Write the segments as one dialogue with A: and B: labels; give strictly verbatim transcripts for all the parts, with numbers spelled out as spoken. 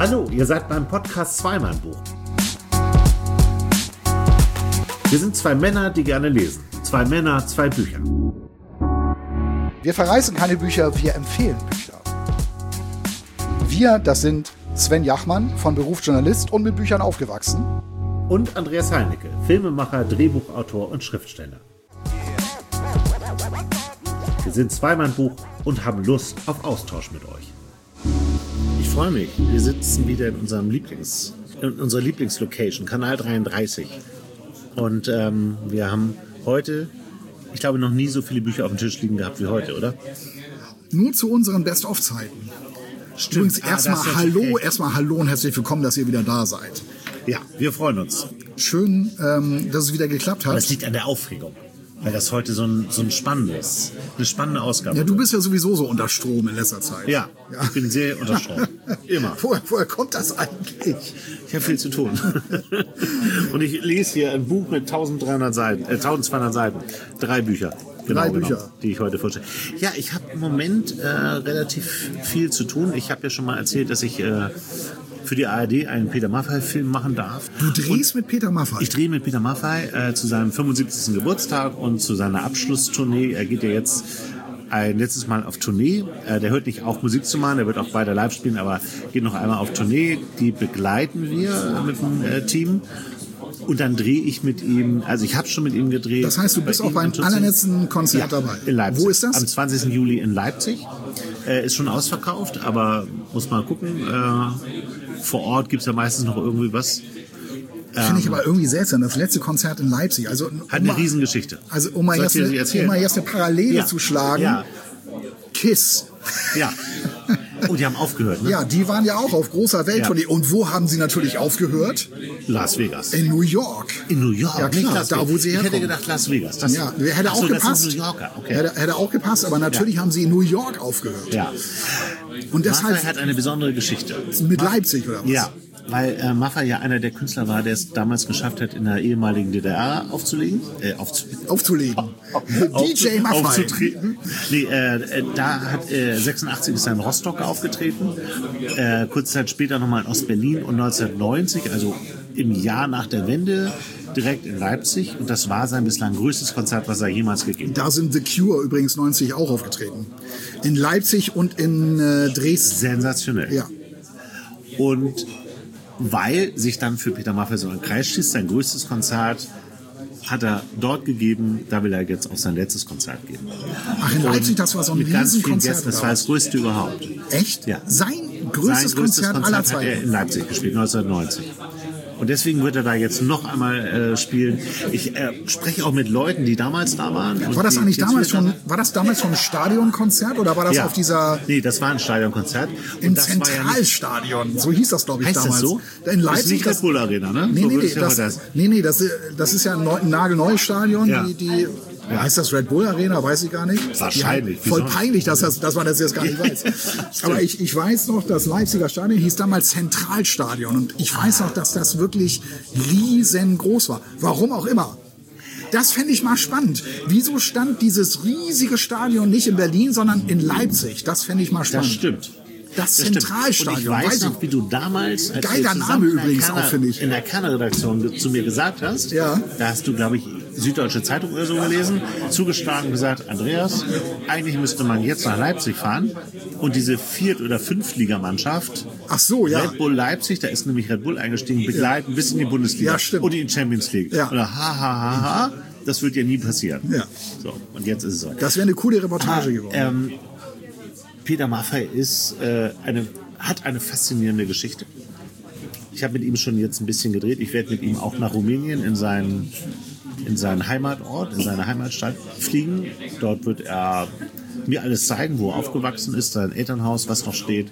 A: Hallo, ihr seid beim Podcast Zwei-Mann-Buch. Wir sind zwei Männer, die gerne lesen. Zwei Männer, zwei Bücher.
B: Wir verreißen keine Bücher, wir empfehlen Bücher. Wir, das sind Sven Jachmann, von Beruf Journalist und mit Büchern aufgewachsen.
A: Und Andreas Heinecke, Filmemacher, Drehbuchautor und Schriftsteller. Wir sind Zwei-Mann-Buch und haben Lust auf Austausch mit euch. Ich freue mich, wir sitzen wieder in unserem Lieblings, in unserer Lieblingslocation, Kanal dreiunddreißig. Und ähm, wir haben heute, ich glaube, noch nie so viele Bücher auf dem Tisch liegen gehabt wie heute, oder?
B: Nur zu unseren Best-of-Zeiten.
A: Stimmt.
B: Übrigens
A: Ah,
B: erstmal hallo, erstmal hallo und herzlich willkommen, dass ihr wieder da seid.
A: Ja, wir freuen uns.
B: Schön, ähm, dass es wieder geklappt
A: Aber
B: hat.
A: es liegt an der Aufregung, weil das heute so ein, so ein spannendes, eine spannende Ausgabe
B: Ja, du bist ja sowieso so unter Strom in letzter Zeit.
A: Ja,
B: Ja.
A: ich bin sehr unter Strom. Immer.
B: Woher, woher kommt das eigentlich?
A: Ich habe viel zu tun. Und ich lese hier ein Buch mit eintausenddreihundert Seiten, äh, eintausendzweihundert Seiten. Drei Bücher. Genau,
B: Drei
A: genau,
B: Bücher.
A: die ich heute vorstelle. Ja, ich habe im Moment äh, relativ viel zu tun. Ich habe ja schon mal erzählt, dass ich äh, für die A R D einen Peter Maffay-Film machen darf.
B: Du drehst mit Peter Maffay?
A: Ich drehe mit Peter Maffay äh, zu seinem fünfundsiebzigsten Geburtstag und zu seiner Abschlusstournee. Er geht ja jetzt ein letztes Mal auf Tournee. Äh, der hört nicht auf, Musik zu machen, der wird auch weiter live spielen, aber geht noch einmal auf Tournee. Die begleiten wir mit dem äh, Team. Und dann drehe ich mit ihm, also ich habe schon mit ihm gedreht.
B: Das heißt, du bist auch beim allerletzten Konzert
A: ja,
B: dabei?
A: In Leipzig.
B: Wo ist das?
A: Am zwanzigsten Juli in Leipzig. Äh, ist schon ausverkauft, aber muss mal gucken. Äh, vor Ort gibt es ja meistens noch irgendwie was.
B: Finde ich aber irgendwie seltsam, das letzte Konzert in Leipzig. Also, um
A: Hat eine
B: mal-
A: Riesengeschichte.
B: Also um mal,
A: Soll
B: jetzt
A: ich dir
B: eine,
A: die erzählen?
B: um mal jetzt eine Parallele
A: Ja.
B: zu schlagen.
A: Ja.
B: Kiss.
A: Ja. Oh, die haben aufgehört, ne?
B: Ja, die waren ja auch auf großer Welttournee.
A: Ja.
B: Und wo haben sie natürlich aufgehört?
A: Las Vegas.
B: In New York.
A: In New York,
B: Ja,
A: nicht
B: klar,
A: Las
B: da,
A: Vegas.
B: wo sie
A: Ich hätte
B: herkommen.
A: gedacht Las Vegas. Das,
B: Ja, hätte
A: Ach
B: auch
A: so,
B: gepasst.
A: Das sind New Yorker, okay.
B: Hätte, hätte auch gepasst, aber natürlich
A: Ja.
B: haben sie in New York aufgehört.
A: Ja.
B: Und
A: Maffay
B: deshalb
A: hat eine besondere Geschichte.
B: mit Leipzig oder was?
A: Ja, weil äh, Maffay ja einer der Künstler war, der es damals geschafft hat, in der ehemaligen D D R aufzulegen. Äh, aufzulegen.
B: Aufzulegen. D J Maffay.
A: Aufzutreten. Nee, äh, äh, da hat äh, sechsundachtzig ist er in Rostock aufgetreten. Äh, kurze Zeit später nochmal in Ostberlin und neunzehnhundertneunzig, also im Jahr nach der Wende, direkt in Leipzig. Und das war sein bislang größtes Konzert, was er jemals gegeben hat.
B: Da sind The Cure übrigens neunzig auch aufgetreten. In Leipzig und in äh, Dresden.
A: Sensationell.
B: Ja.
A: Und weil sich dann für Peter Maffay so ein Kreis schließt, sein größtes Konzert hat er dort gegeben, da will er jetzt auch sein letztes Konzert geben.
B: Ach, in Leipzig, das war so ein
A: Mit ganz vielen
B: Riesenkonzert.
A: Gästen, das war das größte überhaupt.
B: Echt?
A: Ja.
B: Sein
A: Sein
B: größtes,
A: größtes
B: Konzert,
A: Konzert
B: aller
A: hat er
B: Zeiten.
A: in Leipzig gespielt, neunzehnhundertneunzig. Und deswegen wird er da jetzt noch einmal äh, spielen. Ich äh, spreche auch mit Leuten, die damals da waren. und
B: War das
A: die
B: eigentlich
A: jetzt
B: damals
A: wieder
B: schon,
A: da-
B: war das damals schon ein Stadionkonzert oder war das
A: Ja.
B: auf dieser
A: Nee, das war ein Stadionkonzert. Und
B: im
A: das war ja nicht-
B: Zentralstadion? So hieß das, glaube ich,
A: Heißt
B: damals.
A: das so?
B: In
A: Das ist
B: Leipzig.
A: nicht Red Bull Arena, ne?
B: Nee,
A: So
B: nee,
A: würde
B: nee,
A: ich ja
B: das,
A: heute heißen.
B: nee, nee, das, das ist ja ein, neu, ein nagelneues Stadion.
A: Ja.
B: Die, die, ja. Heißt das Red Bull Arena? Weiß ich gar nicht.
A: Wahrscheinlich.
B: Ja, voll
A: Wieso?
B: peinlich, dass, das, dass man das jetzt gar nicht weiß. Aber ich, ich weiß noch, das Leipziger Stadion hieß damals Zentralstadion. Und ich weiß noch, dass das wirklich riesengroß war. Warum auch immer. Das fände ich mal spannend. Wieso stand dieses riesige Stadion nicht in Berlin, sondern in Leipzig? Das fände ich mal spannend.
A: Das stimmt.
B: Das
A: stimmt.
B: Zentralstadion.
A: Und ich weiß
B: weiß
A: noch, wie du damals, als
B: Geiler
A: wir
B: Name
A: zusammen in der
B: übrigens
A: Kerner-
B: auch, finde ich.
A: in der Kerner-Redaktion ge- zu mir gesagt hast,
B: Ja.
A: da hast du, glaube ich, Süddeutsche Zeitung oder so gelesen, zugeschlagen und gesagt, Andreas, eigentlich müsste man jetzt nach Leipzig fahren und diese Viert- oder Fünftligamannschaft,
B: Ach so, ja.
A: Red Bull Leipzig, da ist nämlich Red Bull eingestiegen, begleiten bis in die Bundesliga
B: Ja, stimmt.
A: und in die Champions League.
B: Ja.
A: Oder ha, ha, ha, ha, das wird ja nie passieren.
B: Ja.
A: So, und jetzt ist es so.
B: Das wäre eine coole Reportage geworden.
A: Ähm, Peter Maffay ist, äh, eine, hat eine faszinierende Geschichte. Ich habe mit ihm schon jetzt ein bisschen gedreht. Ich werde mit ihm auch nach Rumänien in seinen, in seinen Heimatort, in seine Heimatstadt fliegen. Dort wird er mir alles zeigen, wo er aufgewachsen ist, sein Elternhaus, was noch steht.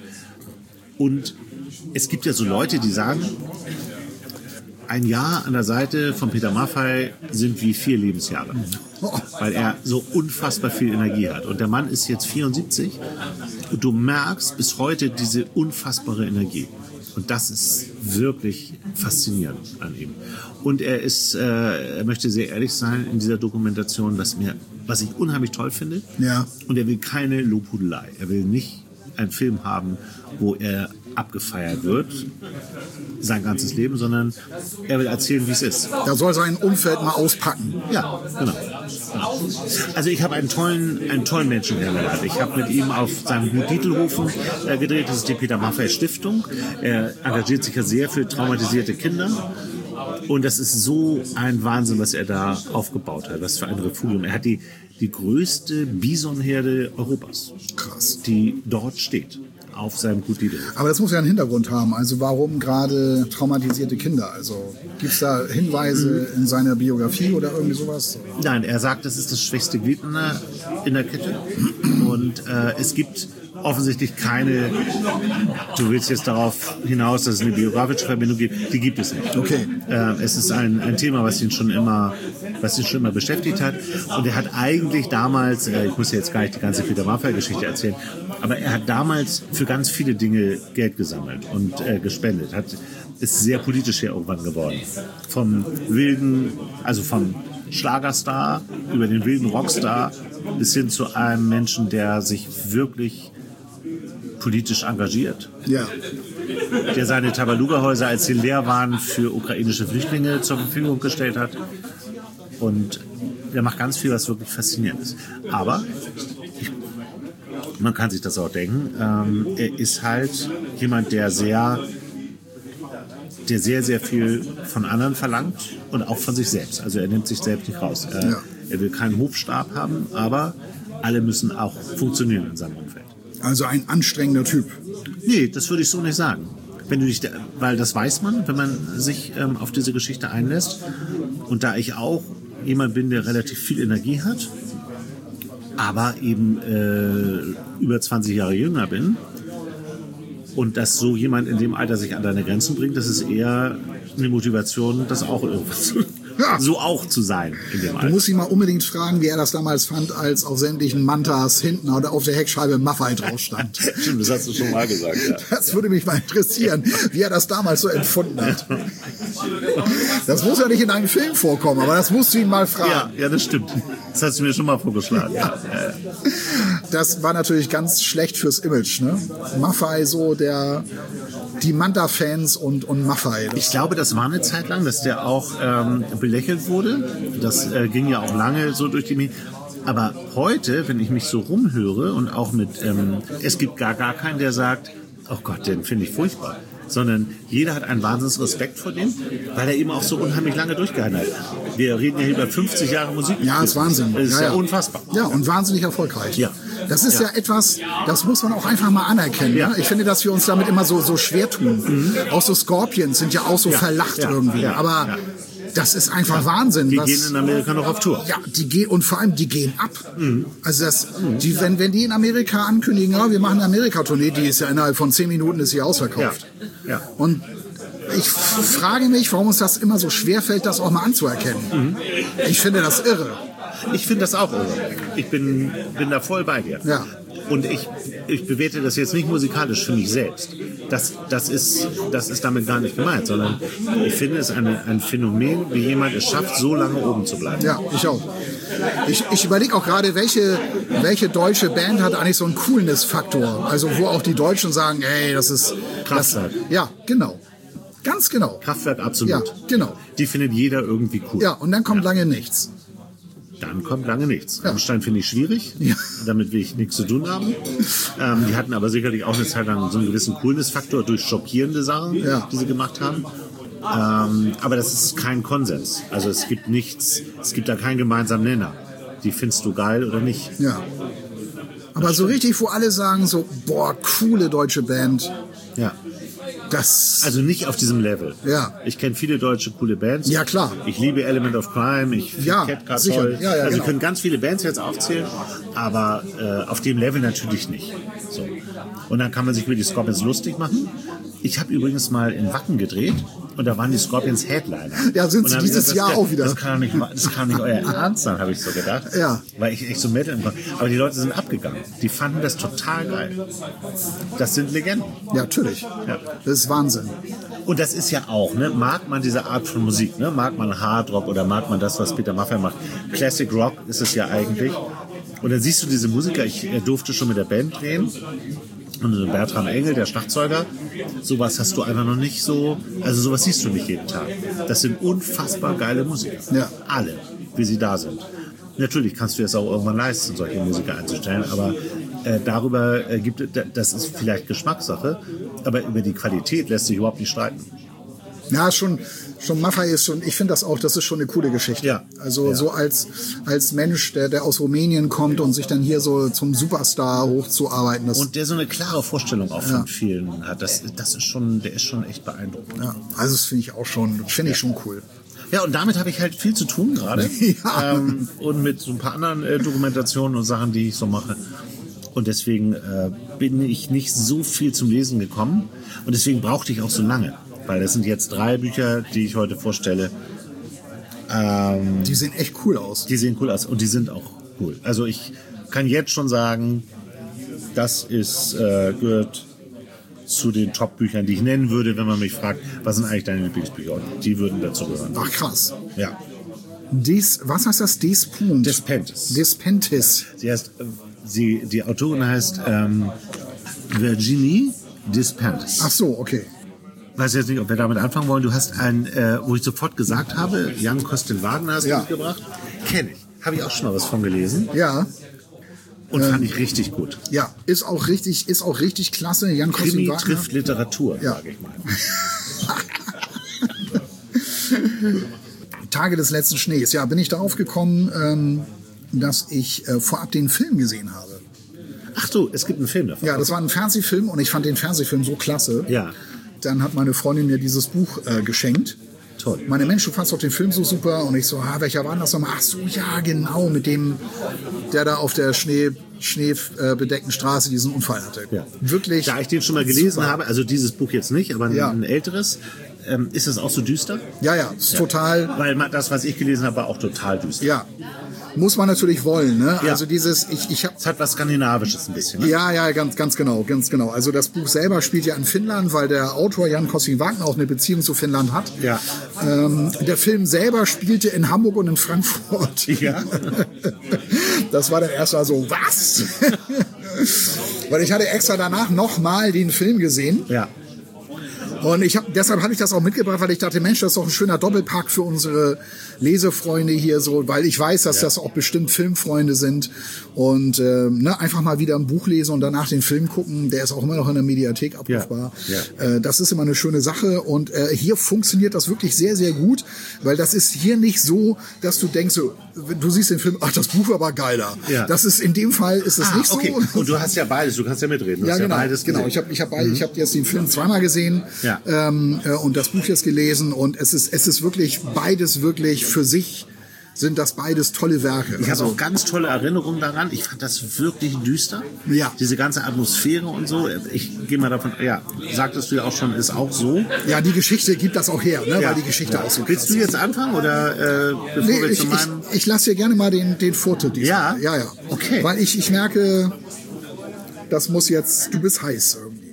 A: Und es gibt ja so Leute, die sagen, ein Jahr an der Seite von Peter Maffay sind wie vier Lebensjahre. Weil er so unfassbar viel Energie hat. Und der Mann ist jetzt vierundsiebzig und du merkst bis heute diese unfassbare Energie. Und das ist wirklich faszinierend an ihm. Und er ist, äh, er möchte sehr ehrlich sein in dieser Dokumentation, was mir, was ich unheimlich toll finde.
B: Ja.
A: Und er will keine Lobhudelei. Er will nicht einen Film haben, wo er abgefeiert wird, sein ganzes Leben, sondern er will erzählen, wie es ist.
B: Er soll sein Umfeld mal auspacken.
A: Ja, genau. Also ich habe einen tollen, einen tollen Menschen kennengelernt. Ich habe mit ihm auf seinem Gut Dietelhofen äh, gedreht, das ist die Peter Maffay Stiftung. Er engagiert sich ja sehr für traumatisierte Kinder. Und das ist so ein Wahnsinn, was er da aufgebaut hat. Was für ein Refugium. Er hat die, die größte Bisonherde Europas.
B: Krass.
A: Die dort steht. Auf seinem Gut Dietelhofen.
B: Aber das muss ja einen Hintergrund haben. Also warum gerade traumatisierte Kinder? Also gibt es da Hinweise in seiner Biografie oder irgendwie sowas?
A: Nein, er sagt, das ist das schwächste Glied in der, in der Kette. Und äh, es gibt offensichtlich keine, du willst jetzt darauf hinaus, dass es eine biografische Verbindung gibt, die gibt es nicht.
B: Okay.
A: Äh, es ist ein, ein Thema, was ihn schon immer, was ihn schon immer beschäftigt hat. Und er hat eigentlich damals, äh, ich muss jetzt gar nicht die ganze Peter Maffay-Geschichte erzählen, aber er hat damals für ganz viele Dinge Geld gesammelt und äh, gespendet. Hat, ist sehr politisch hier irgendwann geworden. Vom wilden, also vom Schlagerstar über den wilden Rockstar bis hin zu einem Menschen, der sich wirklich politisch engagiert.
B: Ja.
A: Der seine Tabaluga-Häuser, als sie leer waren, für ukrainische Flüchtlinge zur Verfügung gestellt hat. Und der macht ganz viel, was wirklich faszinierend ist. Aber ich, man kann sich das auch denken, ähm, er ist halt jemand, der sehr, der sehr, sehr viel von anderen verlangt und auch von sich selbst. Also er nimmt sich selbst nicht raus. Er,
B: Ja.
A: er will keinen Hofstab haben, aber alle müssen auch funktionieren in seinem Umfeld.
B: Also ein anstrengender Typ.
A: Nee, das würde ich so nicht sagen. Wenn du dich, weil das weiß man, wenn man sich ähm, auf diese Geschichte einlässt. Und da ich auch jemand bin, der relativ viel Energie hat, aber eben äh, über zwanzig Jahre jünger bin, und dass so jemand in dem Alter sich an deine Grenzen bringt, das ist eher eine Motivation, das auch irgendwas zu,
B: Ja.
A: so auch zu sein in dem
B: Du
A: Alter.
B: musst ihn mal unbedingt fragen, wie er das damals fand, als auf sämtlichen Mantas hinten oder auf der Heckscheibe Maffay drauf stand.
A: Stimmt, das hast du schon mal gesagt, ja.
B: Das würde mich mal interessieren, wie er das damals so empfunden hat. Das muss ja nicht in einem Film vorkommen, aber das musst du ihn mal fragen.
A: Ja, ja, das stimmt. Das hast du mir schon mal vorgeschlagen. Ja. Ja, ja.
B: Das war natürlich ganz schlecht fürs Image, ne? Maffay so der, die Manta-Fans und, und Maffay.
A: Ich glaube, das war eine Zeit lang, dass der auch ähm, belächelt wurde. Das äh, ging ja auch lange so durch die Medien. Aber heute, wenn ich mich so rumhöre und auch mit, ähm, es gibt gar, gar keinen, der sagt, oh Gott, den finde ich furchtbar. Sondern jeder hat einen wahnsinns Respekt vor dem, weil er eben auch so unheimlich lange durchgehalten hat. Wir reden ja über fünfzig Jahre Musik.
B: Ja, ist Wahnsinn.
A: Das ist
B: ja,
A: ja,
B: ja
A: unfassbar.
B: Ja, und wahnsinnig erfolgreich.
A: Ja.
B: Das ist ja.
A: Ja.
B: etwas, das muss man auch einfach mal anerkennen.
A: Ja.
B: Ne? Ich finde, dass wir uns damit immer so, so schwer tun. Mhm. Auch so Scorpions sind ja auch so
A: Ja.
B: verlacht
A: Ja.
B: irgendwie.
A: Ja.
B: Aber
A: Ja.
B: das ist einfach Wahnsinn.
A: Die
B: was,
A: gehen in Amerika noch auf Tour.
B: ja, die gehen, und vor allem, die gehen ab. Mhm. Also das, die, wenn, wenn die in Amerika ankündigen, ja, wir machen eine Amerika-Tournee, die ist ja innerhalb von zehn Minuten ist sie ausverkauft.
A: Ja. Ja.
B: Und ich frage mich, warum uns das immer so schwer fällt, das auch mal anzuerkennen. Mhm. Ich finde das irre.
A: Ich finde das auch irre. Ich bin, bin da voll bei dir.
B: Ja.
A: Und ich, ich bewerte das jetzt nicht musikalisch für mich selbst. Das, das, ist, das ist damit gar nicht gemeint, sondern ich finde es eine, ein Phänomen, wie jemand es schafft, so lange oben zu bleiben.
B: Ja, ich auch. Ich, ich überlege auch gerade, welche, welche deutsche Band hat eigentlich so einen Coolness-Faktor. Also wo auch die Deutschen sagen, ey, das ist...
A: Kraftwerk.
B: Das, ja, genau. Ganz genau.
A: Kraftwerk, absolut.
B: Ja, genau.
A: Die findet jeder irgendwie cool.
B: Ja, und dann kommt lange nichts.
A: Dann kommt lange nichts.
B: Ja.
A: Rammstein finde ich schwierig.
B: Ja.
A: Damit will ich nichts zu tun haben. Ähm, die hatten aber sicherlich auch eine Zeit lang so einen gewissen Coolness-Faktor durch schockierende Sachen,
B: Ja.
A: die sie gemacht haben. Ähm, aber das ist kein Konsens. Also es gibt nichts, es gibt da keinen gemeinsamen Nenner. Die findest du geil oder nicht.
B: Ja. Aber so richtig, wo alle sagen so, boah, coole deutsche Band,
A: Ja.
B: das...
A: Also nicht auf diesem Level.
B: Ja.
A: Ich kenne viele deutsche coole Bands.
B: Ja, klar.
A: Ich liebe Element of Crime, ich finde
B: Ja,
A: Cat Car
B: sicher.
A: toll.
B: Ja, ja,
A: also
B: genau.
A: ich können ganz viele Bands jetzt aufzählen, aber äh, auf dem Level natürlich nicht. So. Und dann kann man sich über die Scorpions lustig machen. Ich habe übrigens mal in Wacken gedreht und da waren die Scorpions Headliner.
B: Ja, sind
A: Und
B: sie
A: dann hab ich
B: dieses
A: das
B: Jahr
A: kann-
B: auch wieder.
A: Das kann doch nicht, das kann nicht euer Ernst sein, habe ich so gedacht.
B: Ja.
A: Weil ich echt so Metal im Kopf. Aber die Leute sind abgegangen. Die fanden das total geil. Das sind Legenden.
B: Ja, natürlich.
A: Ja.
B: Das ist Wahnsinn.
A: Und das ist ja auch, ne, mag man diese Art von Musik, ne? Mag man Hard Rock oder mag man das, was Peter Maffay macht. Classic Rock ist es ja eigentlich. Und dann siehst du diese Musiker, ich äh, durfte schon mit der Band drehen. Und Bertram Engel, der Schlagzeuger, sowas hast du einfach noch nicht so, also sowas siehst du nicht jeden Tag. Das sind unfassbar geile Musiker.
B: Ja.
A: Alle, wie sie da sind. Natürlich kannst du es auch irgendwann leisten, solche Musiker einzustellen, aber äh, darüber äh, gibt es, das ist vielleicht Geschmackssache, aber über die Qualität lässt sich überhaupt nicht streiten.
B: Ja, schon, schon Maffay ist schon, ich finde das auch, das ist schon eine coole Geschichte.
A: Ja.
B: Also
A: ja.
B: so als, als Mensch, der, der aus Rumänien kommt und sich dann hier so zum Superstar hochzuarbeiten. Das
A: und der so eine klare Vorstellung auch von ja. vielen hat. Das, das ist schon, der ist schon echt beeindruckend.
B: Ja, also das finde ich auch schon, finde ich ja. schon cool.
A: Ja, und damit habe ich halt viel zu tun gerade. ja. ähm, und mit so ein paar anderen äh, Dokumentationen und Sachen, die ich so mache. Und deswegen äh, bin ich nicht so viel zum Lesen gekommen. Und deswegen brauchte ich auch so lange. Weil das sind jetzt drei Bücher, die ich heute vorstelle. Ähm,
B: die sehen echt cool aus.
A: Die sehen cool aus und die sind auch cool. Also ich kann jetzt schon sagen, das ist äh, gehört zu den Top-Büchern, die ich nennen würde, wenn man mich fragt, was sind eigentlich deine Lieblingsbücher? Und die würden dazu gehören.
B: Ach krass.
A: Ja.
B: Des, was heißt das? Despont?
A: Despentis.
B: Despentis.
A: Sie heißt, sie, die Autorin heißt ähm, Virginie Despentis.
B: Ach so, okay.
A: Ich weiß jetzt nicht, ob wir damit anfangen wollen. Du hast ein, äh, wo ich sofort gesagt habe, Jan Kostel Wagner hast du
B: ja.
A: mitgebracht. Kenne ich. Habe ich auch schon mal was von gelesen.
B: Ja.
A: Und ähm, fand ich richtig gut.
B: Ja, ist auch richtig, ist auch richtig klasse. Jan Kostel
A: Krimi
B: Wagner
A: trifft Literatur,
B: ja.
A: sage ich mal.
B: Tage des letzten Schnees. Ja, bin ich darauf gekommen, ähm, dass ich äh, vorab den Film gesehen habe.
A: Ach so, es gibt einen Film davon.
B: Ja, das war ein Fernsehfilm und ich fand den Fernsehfilm so klasse.
A: Ja.
B: Dann hat meine Freundin mir dieses Buch äh, geschenkt.
A: Toll.
B: Meine Mensch, du fandst doch den Film so super. Und ich so, ah, welcher war denn das nochmal? Ach so, ja, genau, mit dem, der da auf der Schnee, schneebedeckten Straße diesen Unfall hatte.
A: Ja.
B: Wirklich.
A: Da ich den schon mal gelesen
B: super.
A: habe, also dieses Buch jetzt nicht, aber ein,
B: ja.
A: ein älteres, ähm, ist es auch so düster?
B: Ja, ja, ist ja. total.
A: Weil das, was ich gelesen habe, war auch total düster.
B: Ja. Muss man natürlich wollen, ne?
A: Ja.
B: Also dieses, ich, ich habe.
A: Es hat was Skandinavisches ein bisschen. Ne?
B: Ja, ja, ganz, ganz genau, ganz genau. Also das Buch selber spielt ja in Finnland, weil der Autor Jan Kostel Wagner auch eine Beziehung zu Finnland hat.
A: Ja.
B: Ähm, der Film selber spielte in Hamburg und in Frankfurt.
A: Ja.
B: Das war dann erst mal so, was? Weil ich hatte extra danach nochmal den Film gesehen.
A: Ja.
B: Und ich hab, deshalb habe ich das auch mitgebracht, weil ich dachte, Mensch, das ist doch ein schöner Doppelpack für unsere Lesefreunde hier so, weil ich weiß, dass ja. das auch bestimmt Filmfreunde sind und äh, ne, einfach mal wieder ein Buch lesen und danach den Film gucken. Der ist auch immer noch in der Mediathek abrufbar.
A: Ja. Ja.
B: Äh, das ist immer eine schöne Sache und äh, hier funktioniert das wirklich sehr, sehr gut, weil das ist hier nicht so, dass du denkst, so, du siehst den Film, ach, das Buch war aber geiler. Ja. Das ist in dem Fall ist es
A: ah,
B: nicht
A: okay.
B: so.
A: Und du hast ja beides, du kannst ja mitreden. Du
B: ja,
A: hast
B: genau,
A: ja beides
B: genau. Ich habe ich hab beide,
A: mhm.
B: ich habe jetzt den Film zweimal gesehen.
A: Ja.
B: Ähm, äh, und das Buch jetzt gelesen und es ist, es ist wirklich beides wirklich für sich sind das beides tolle Werke.
A: Ich
B: also,
A: habe auch ganz tolle Erinnerungen daran. Ich fand das wirklich düster.
B: Ja.
A: Diese ganze Atmosphäre und so. Ich gehe mal davon, ja, sagtest du ja auch schon, ist auch so.
B: Ja, die Geschichte gibt das auch her, ne?
A: Ja.
B: Weil die Geschichte ja. auch so
A: Willst du jetzt anfangen oder äh, bevor
B: nee,
A: wir
B: ich,
A: zu meinem...
B: Ich, ich lasse dir gerne mal den, den Vortritt.
A: Ja?
B: Ja, ja.
A: Okay.
B: Weil ich, ich merke, das muss jetzt, du bist heiß irgendwie.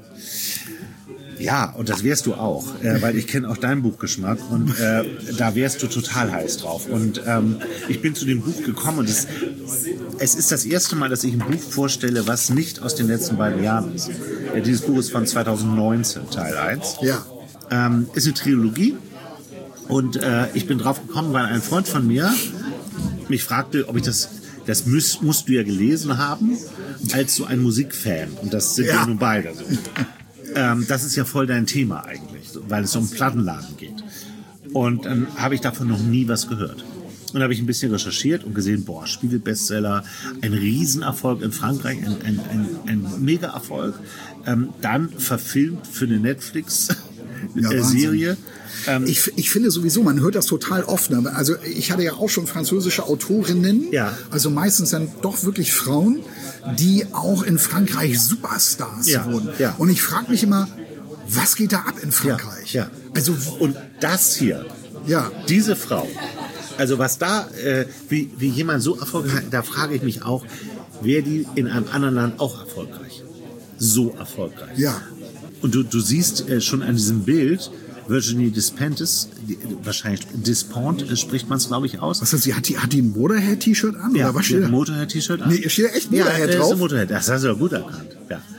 A: Ja, und das wärst du auch, äh, weil ich kenne auch deinen Buchgeschmack und äh, da wärst du total heiß drauf. Und ähm, ich bin zu dem Buch gekommen und es, es ist das erste Mal, dass ich ein Buch vorstelle, was nicht aus den letzten beiden Jahren ist. Ja, dieses Buch ist von zweitausendneunzehn, Teil eins.
B: Ja.
A: Ähm, ist eine Trilogie und äh, ich bin drauf gekommen, weil ein Freund von mir mich fragte, ob ich das, das müsst, musst du ja gelesen haben, als so ein Musikfan. Und das sind ja, ja nun beide so. Ähm, das ist ja voll dein Thema eigentlich, weil es um Plattenladen geht. Und dann habe ich davon noch nie was gehört. Und dann habe ich ein bisschen recherchiert und gesehen, boah, Spiegel-Bestseller, ein Riesenerfolg in Frankreich, ein, ein, ein, ein Mega-Erfolg. Ähm, dann verfilmt für eine Netflix-Serie.
B: Ja, ähm, ich, ich finde sowieso, man hört das total oft. Ne? Also ich hatte ja auch schon französische Autorinnen, ja. Also meistens dann doch wirklich Frauen, die auch in Frankreich Superstars
A: ja.
B: wurden.
A: Ja.
B: Und ich frage mich immer, was geht da ab in Frankreich?
A: Ja. Ja.
B: Also,
A: und das hier,
B: ja.
A: diese Frau, also was da, äh, wie, wie jemand so erfolgreich hat, da frage ich mich auch, wäre die in einem anderen Land auch erfolgreich? So erfolgreich.
B: Ja.
A: Und du, du siehst äh, schon an diesem Bild, Virginie Despentis, die, wahrscheinlich Despont äh, spricht man es, glaube ich, aus.
B: Was heißt, sie hat die, hat die ein Motorhead-T-Shirt an?
A: Ja,
B: oder was
A: die hat ein Motorhead-T-Shirt an.
B: Nee, steht da echt Motorhead
A: ja,
B: drauf?
A: Ist ein Motorhead. Das hast du ja gut erkannt. Ja.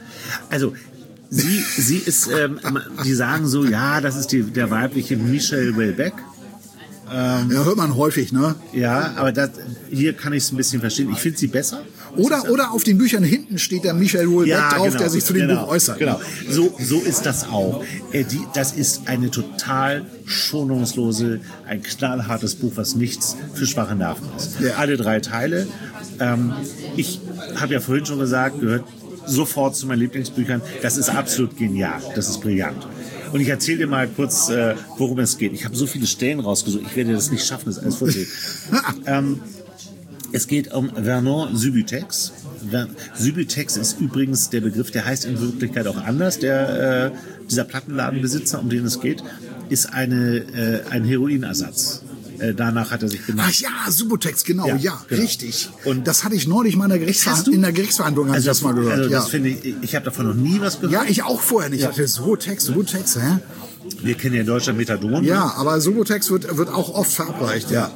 A: Also, sie, sie ist, ähm, die sagen so, ja, das ist die, der weibliche Michelle Houellebecq.
B: Ähm, ja, hört man häufig, ne?
A: Ja, aber das, hier kann ich es ein bisschen verstehen. Ich finde sie besser.
B: Oder, oder auf den Büchern hinten steht der Michelle Houellebecq ja, drauf, genau, der sich zu dem
A: genau,
B: Buch äußert.
A: Genau, so, so ist das auch. Äh, die, das ist eine total schonungslose, ein knallhartes Buch, was nichts für schwache Nerven ist. Ja. Alle drei Teile. Ähm, ich habe ja vorhin schon gesagt, gehört sofort zu meinen Lieblingsbüchern. Das ist absolut genial. Das ist brillant. Und ich erzähle dir mal kurz, äh, worum es geht. Ich habe so viele Stellen rausgesucht, ich werde das nicht schaffen, das alles vorzulesen. ähm, es geht um Vernon Subutex. Ver- Subutex ist übrigens der Begriff, der heißt in Wirklichkeit auch anders. Der, äh, dieser Plattenladenbesitzer, um den es geht, ist eine, äh, ein Heroinersatz. Äh, danach hat er sich genannt.
B: Ach ja, Subutex, genau, ja, ja genau. Richtig.
A: Und
B: das hatte ich neulich mal in der, Gerichtsverhandlung, in der Gerichtsverhandlung
A: also
B: das mal gehört.
A: Also
B: ja.
A: das finde ich, ich habe davon noch nie was gehört.
B: Ja, ich auch vorher nicht. Ja. Ich dachte, Subutex, Subutex, hä?
A: Wir kennen ja in Deutschland Methadon.
B: Ja, aber Subutex wird, wird auch oft verabreicht, ja.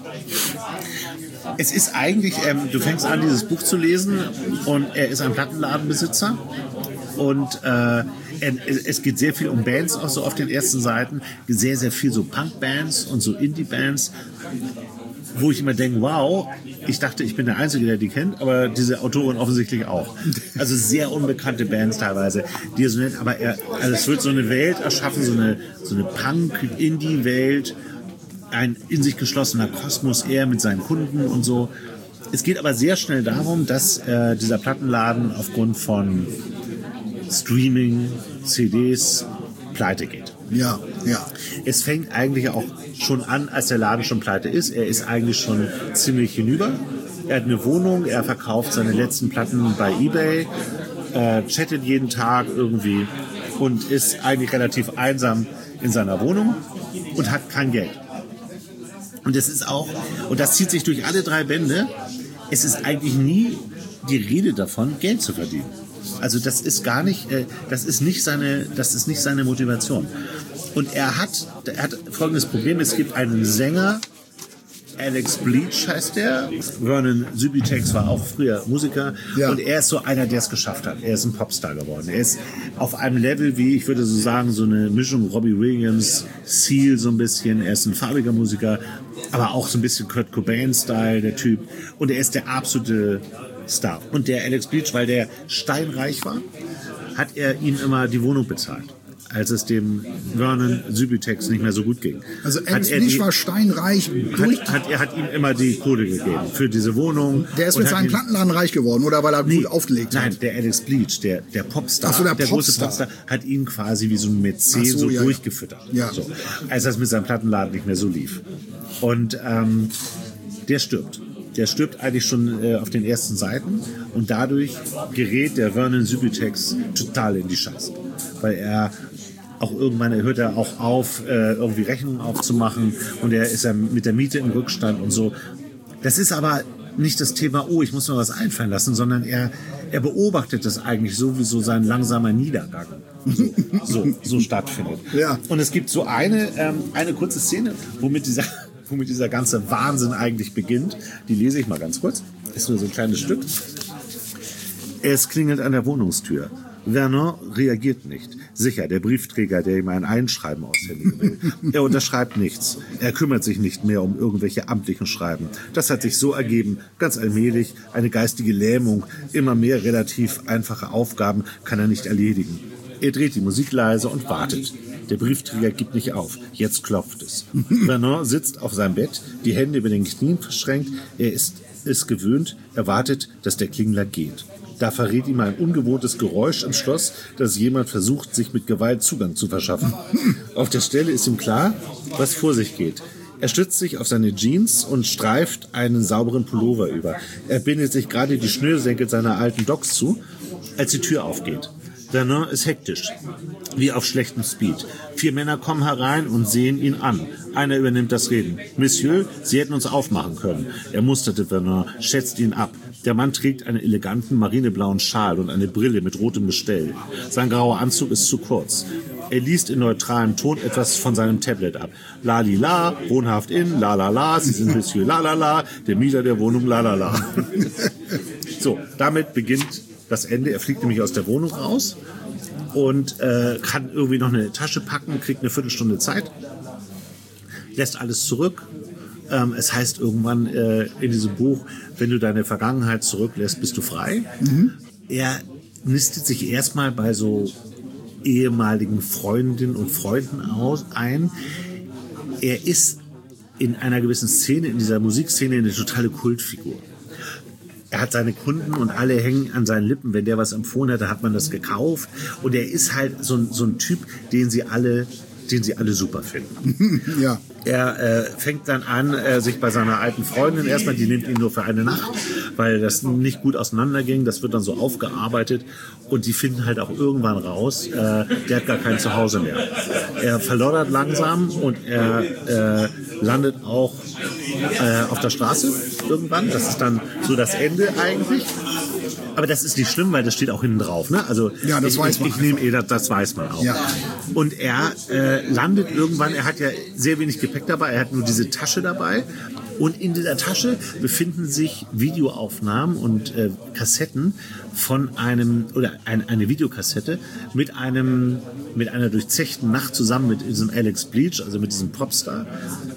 A: Es ist eigentlich, ähm, du fängst an, dieses Buch zu lesen und er ist ein Plattenladenbesitzer und äh, es geht sehr viel um Bands, auch so auf den ersten Seiten, sehr, sehr viel so Punk-Bands und so Indie-Bands, wo ich immer denke, wow, ich dachte, ich bin der Einzige, der die kennt, aber diese Autorin offensichtlich auch. Also sehr unbekannte Bands teilweise, die er so nennt, aber er, also es wird so eine Welt erschaffen, so eine, so eine Punk-Indie-Welt, ein in sich geschlossener Kosmos, er mit seinen Kunden und so. Es geht aber sehr schnell darum, dass äh, dieser Plattenladen aufgrund von Streaming, C Ds, pleite geht.
B: Ja, ja.
A: Es fängt eigentlich auch schon an, als der Laden schon pleite ist. Er ist eigentlich schon ziemlich hinüber. Er hat eine Wohnung, er verkauft seine letzten Platten bei eBay, äh, chattet jeden Tag irgendwie und ist eigentlich relativ einsam in seiner Wohnung und hat kein Geld. Und es ist auch, und das zieht sich durch alle drei Bände, es ist eigentlich nie die Rede davon, Geld zu verdienen. Also das ist gar nicht, äh, das ist nicht seine, das ist nicht seine Motivation. Und er hat, er hat folgendes Problem: Es gibt einen Sänger, Alex Bleach heißt der. Vernon Subutex war auch früher Musiker. Ja. Und er ist so einer, der es geschafft hat. Er ist ein Popstar geworden. Er ist auf einem Level wie, ich würde so sagen, so eine Mischung Robbie Williams, Seal so ein bisschen. Er ist ein farbiger Musiker, aber auch so ein bisschen Kurt Cobain-Style, der Typ. Und er ist der absolute Star. Und der Alex Bleach, weil der steinreich war, hat er ihm immer die Wohnung bezahlt, als es dem Vernon Subutex nicht mehr so gut ging.
B: Also Alex Bleach war steinreich. Durch
A: hat, hat, er hat ihm immer die Kohle gegeben für diese Wohnung.
B: Der ist mit seinem Plattenladen reich geworden, oder weil er
A: nee,
B: gut aufgelegt hat?
A: Nein, der Alex Bleach, der, der Popstar,
B: Ach so, der,
A: der
B: Popstar.
A: große Popstar, hat ihn quasi wie so ein Mäzen so, so ja, durchgefüttert.
B: Ja.
A: So, als das mit seinem Plattenladen nicht mehr so lief. Und ähm, der stirbt. Der stirbt eigentlich schon äh, auf den ersten Seiten und dadurch gerät der Vernon Subutex total in die Scheiße. Weil er auch irgendwann hört er auch auf, äh, irgendwie Rechnungen aufzumachen und er ist ja mit der Miete im Rückstand und so. Das ist aber nicht das Thema, oh, ich muss mir was einfallen lassen, sondern er, er beobachtet das eigentlich so, wie so sein langsamer Niedergang so, so, so stattfindet.
B: Ja.
A: Und es gibt so eine, ähm, eine kurze Szene, womit dieser womit dieser ganze Wahnsinn eigentlich beginnt. Die lese ich mal ganz kurz. Ist nur so ein kleines Stück. Es klingelt an der Wohnungstür. Vernon reagiert nicht. Sicher, der Briefträger, der ihm ein Einschreiben aushändigen will. Er unterschreibt nichts. Er kümmert sich nicht mehr um irgendwelche amtlichen Schreiben. Das hat sich so ergeben, ganz allmählich, eine geistige Lähmung. Immer mehr relativ einfache Aufgaben kann er nicht erledigen. Er dreht die Musik leise und wartet. Der Briefträger gibt nicht auf. Jetzt klopft es. Vernon sitzt auf seinem Bett, die Hände über den Knien verschränkt. Er ist es gewöhnt, er wartet, dass der Klingler geht. Da verrät ihm ein ungewohntes Geräusch im Schloss, dass jemand versucht, sich mit Gewalt Zugang zu verschaffen. Auf der Stelle ist ihm klar, was vor sich geht. Er stützt sich auf seine Jeans und streift einen sauberen Pullover über. Er bindet sich gerade die Schnürsenkel seiner alten Docks zu, als die Tür aufgeht. Vernon ist hektisch, wie auf schlechtem Speed. Vier Männer kommen herein und sehen ihn an. Einer übernimmt das Reden. Monsieur, Sie hätten uns aufmachen können. Er musterte Vernon, schätzt ihn ab. Der Mann trägt einen eleganten marineblauen Schal und eine Brille mit rotem Gestell. Sein grauer Anzug ist zu kurz. Er liest in neutralem Ton etwas von seinem Tablet ab. Lalila, wohnhaft in, la la la, Sie sind Monsieur la la la, der Mieter der Wohnung la la la. So, damit beginnt das Ende. Er fliegt nämlich aus der Wohnung raus und äh, kann irgendwie noch eine Tasche packen, kriegt eine Viertelstunde Zeit, lässt alles zurück. Ähm, es heißt irgendwann äh, in diesem Buch, wenn du deine Vergangenheit zurücklässt, bist du frei. Mhm. Er nistet sich erstmal bei so ehemaligen Freundinnen und Freunden aus ein. Er ist in einer gewissen Szene, in dieser Musikszene, eine totale Kultfigur. Er hat seine Kunden und alle hängen an seinen Lippen. Wenn der was empfohlen hat, hat man das gekauft. Und er ist halt so ein, so ein Typ, den sie alle, den sie alle super finden.
B: Ja.
A: Er äh, fängt dann an, äh, sich bei seiner alten Freundin erstmal, die nimmt ihn nur für eine Nacht, weil das nicht gut auseinanderging. Das wird dann so aufgearbeitet und die finden halt auch irgendwann raus, äh, der hat gar kein Zuhause mehr. Er verloddert langsam und er äh, landet auch äh, auf der Straße irgendwann. Das ist dann so das Ende eigentlich. Aber das ist nicht schlimm, weil das steht auch hinten drauf. Ne? Also
B: ja, das
A: ich,
B: weiß man.
A: Ich, ich nehme eh, das, das weiß man auch.
B: Ja.
A: Und er äh, landet irgendwann, er hat ja sehr wenig Gepäck dabei, er hat nur diese Tasche dabei. Und in dieser Tasche befinden sich Videoaufnahmen und äh, Kassetten von einem, oder ein, eine Videokassette mit einem, mit einer durchzechten Nacht zusammen mit diesem Alex Bleach, also mit diesem Popstar.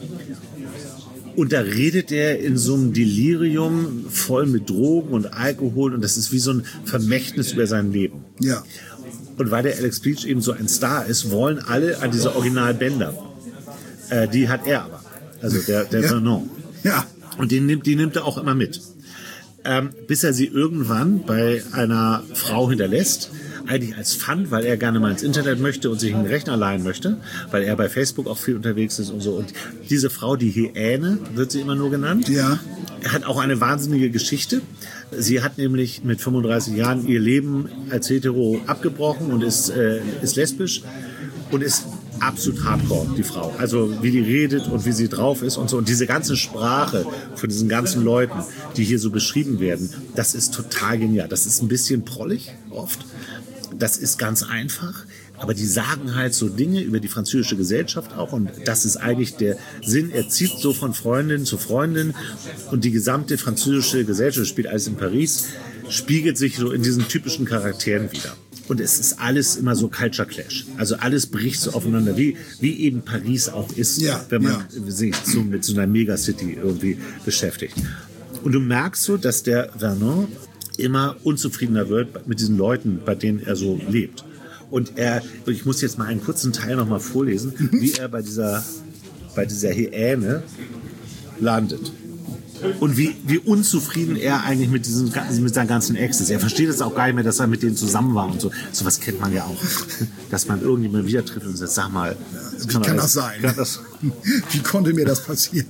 A: Und da redet er in so einem Delirium voll mit Drogen und Alkohol und das ist wie so ein Vermächtnis über sein Leben.
B: Ja.
A: Und weil der Alex Bleach eben so ein Star ist, wollen alle an diese Originalbänder. Äh, die hat er aber. Also der, der
B: ja.
A: Vernon.
B: Ja.
A: Und die nimmt, die nimmt er auch immer mit. Ähm, bis er sie irgendwann bei einer Frau hinterlässt, eigentlich als Pfand, weil er gerne mal ins Internet möchte und sich einen Rechner leihen möchte, weil er bei Facebook auch viel unterwegs ist und so. Und diese Frau, die Hyäne, wird sie immer nur genannt,
B: ja.
A: hat auch eine wahnsinnige Geschichte. Sie hat nämlich mit fünfunddreißig Jahren ihr Leben als Hetero abgebrochen und ist, äh, ist lesbisch und ist absolut hardcore, die Frau. Also wie die redet und wie sie drauf ist und so. Und diese ganze Sprache von diesen ganzen Leuten, die hier so beschrieben werden, das ist total genial. Das ist ein bisschen prollig oft. Das ist ganz einfach. Aber die sagen halt so Dinge über die französische Gesellschaft auch. Und das ist eigentlich der Sinn. Er zieht so von Freundin zu Freundin. Und die gesamte französische Gesellschaft, spielt alles in Paris, spiegelt sich so in diesen typischen Charakteren wieder. Und es ist alles immer so Culture Clash. Also alles bricht so aufeinander, wie, wie eben Paris auch ist,
B: ja,
A: wenn man
B: ja.
A: sich so mit so einer Megacity irgendwie beschäftigt. Und du merkst so, dass der Vernon immer unzufriedener wird mit diesen Leuten, bei denen er so lebt. Und er, ich muss jetzt mal einen kurzen Teil noch mal vorlesen, wie er bei dieser, bei dieser Hyäne landet. Und wie, wie unzufrieden er eigentlich mit, diesem, mit seinen ganzen Ex ist. Er versteht es auch gar nicht mehr, dass er mit denen zusammen war und so. Sowas kennt man ja auch. Dass man irgendjemanden wieder trifft und sagt, sag mal,
B: wie kann, kann das sein? Kann das wie konnte mir das passieren?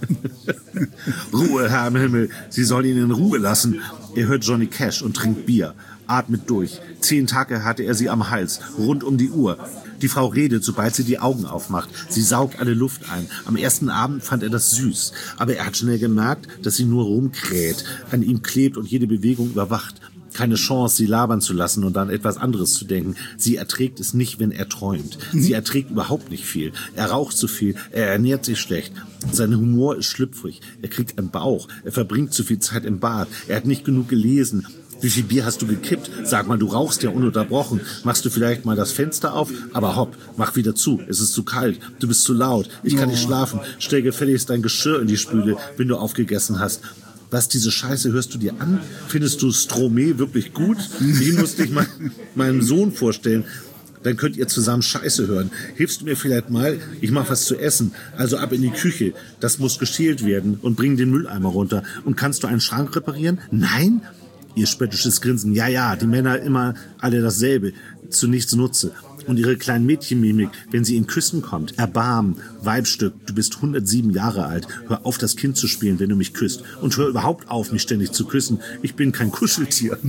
A: Ruhe, Herr im Himmel, Sie sollen ihn in Ruhe lassen. Er hört Johnny Cash und trinkt Bier. Atmet durch. Zehn Tage hatte er sie am Hals, rund um die Uhr. Die Frau redet, sobald sie die Augen aufmacht. Sie saugt alle Luft ein. Am ersten Abend fand er das süß. Aber er hat schnell gemerkt, dass sie nur rumkräht, an ihm klebt und jede Bewegung überwacht. Keine Chance, sie labern zu lassen und dann etwas anderes zu denken. Sie erträgt es nicht, wenn er träumt. Sie erträgt überhaupt nicht viel. Er raucht zu viel, er ernährt sich schlecht. Sein Humor ist schlüpfrig. Er kriegt einen Bauch. Er verbringt zu viel Zeit im Bad. Er hat nicht genug gelesen. Wie viel Bier hast du gekippt? Sag mal, du rauchst ja ununterbrochen. Machst du vielleicht mal das Fenster auf? Aber hopp, mach wieder zu. Es ist zu kalt. Du bist zu laut. Ich kann nicht schlafen. Stell gefälligst dein Geschirr in die Spüle, wenn du aufgegessen hast. Was, diese Scheiße hörst du dir an? Findest du Stromae wirklich gut? Ich muss dich mal meinem Sohn vorstellen. Dann könnt ihr zusammen Scheiße hören. Hilfst du mir vielleicht mal? Ich mach was zu essen. Also ab in die Küche. Das muss geschält werden. Und bring den Mülleimer runter. Und kannst du einen Schrank reparieren? Nein? Ihr spöttisches Grinsen. Ja, ja, die Männer immer alle dasselbe. Zu nichts Nutze. Und ihre kleinen Mädchenmimik, wenn sie in Küssen kommt. Erbarmen, Weibstück, du bist hundertsieben Jahre alt. Hör auf, das Kind zu spielen, wenn du mich küsst. Und hör überhaupt auf, mich ständig zu küssen. Ich bin kein Kuscheltier.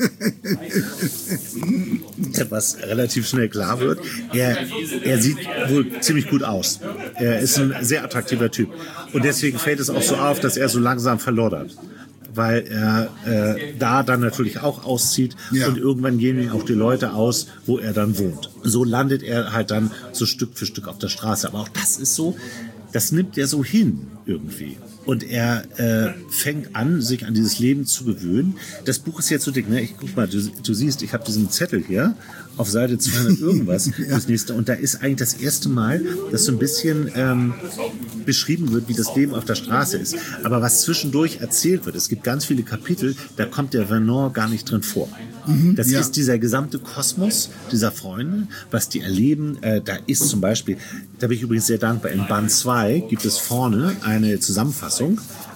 A: Was relativ schnell klar wird, er, er sieht wohl ziemlich gut aus. Er ist ein sehr attraktiver Typ. Und deswegen fällt es auch so auf, dass er so langsam verloddert. Weil er äh, da dann natürlich auch auszieht ja. Und irgendwann gehen ihm auch die Leute aus, wo er dann wohnt. So landet er halt dann so Stück für Stück auf der Straße. Aber auch das ist so, das nimmt er so hin irgendwie. Und er äh, fängt an, sich an dieses Leben zu gewöhnen. Das Buch ist jetzt so dick, ne? Ich guck mal, du, du siehst, ich habe diesen Zettel hier auf Seite zweihundert irgendwas. Ja. Das nächste. Und da ist eigentlich das erste Mal, dass so ein bisschen ähm, beschrieben wird, wie das Leben auf der Straße ist. Aber was zwischendurch erzählt wird, es gibt ganz viele Kapitel, da kommt der Vernon gar nicht drin vor. Mhm, das ja. ist dieser gesamte Kosmos dieser Freunde, was die erleben. Äh, da ist zum Beispiel, da bin ich übrigens sehr dankbar, in Band zwei gibt es vorne eine Zusammenfassung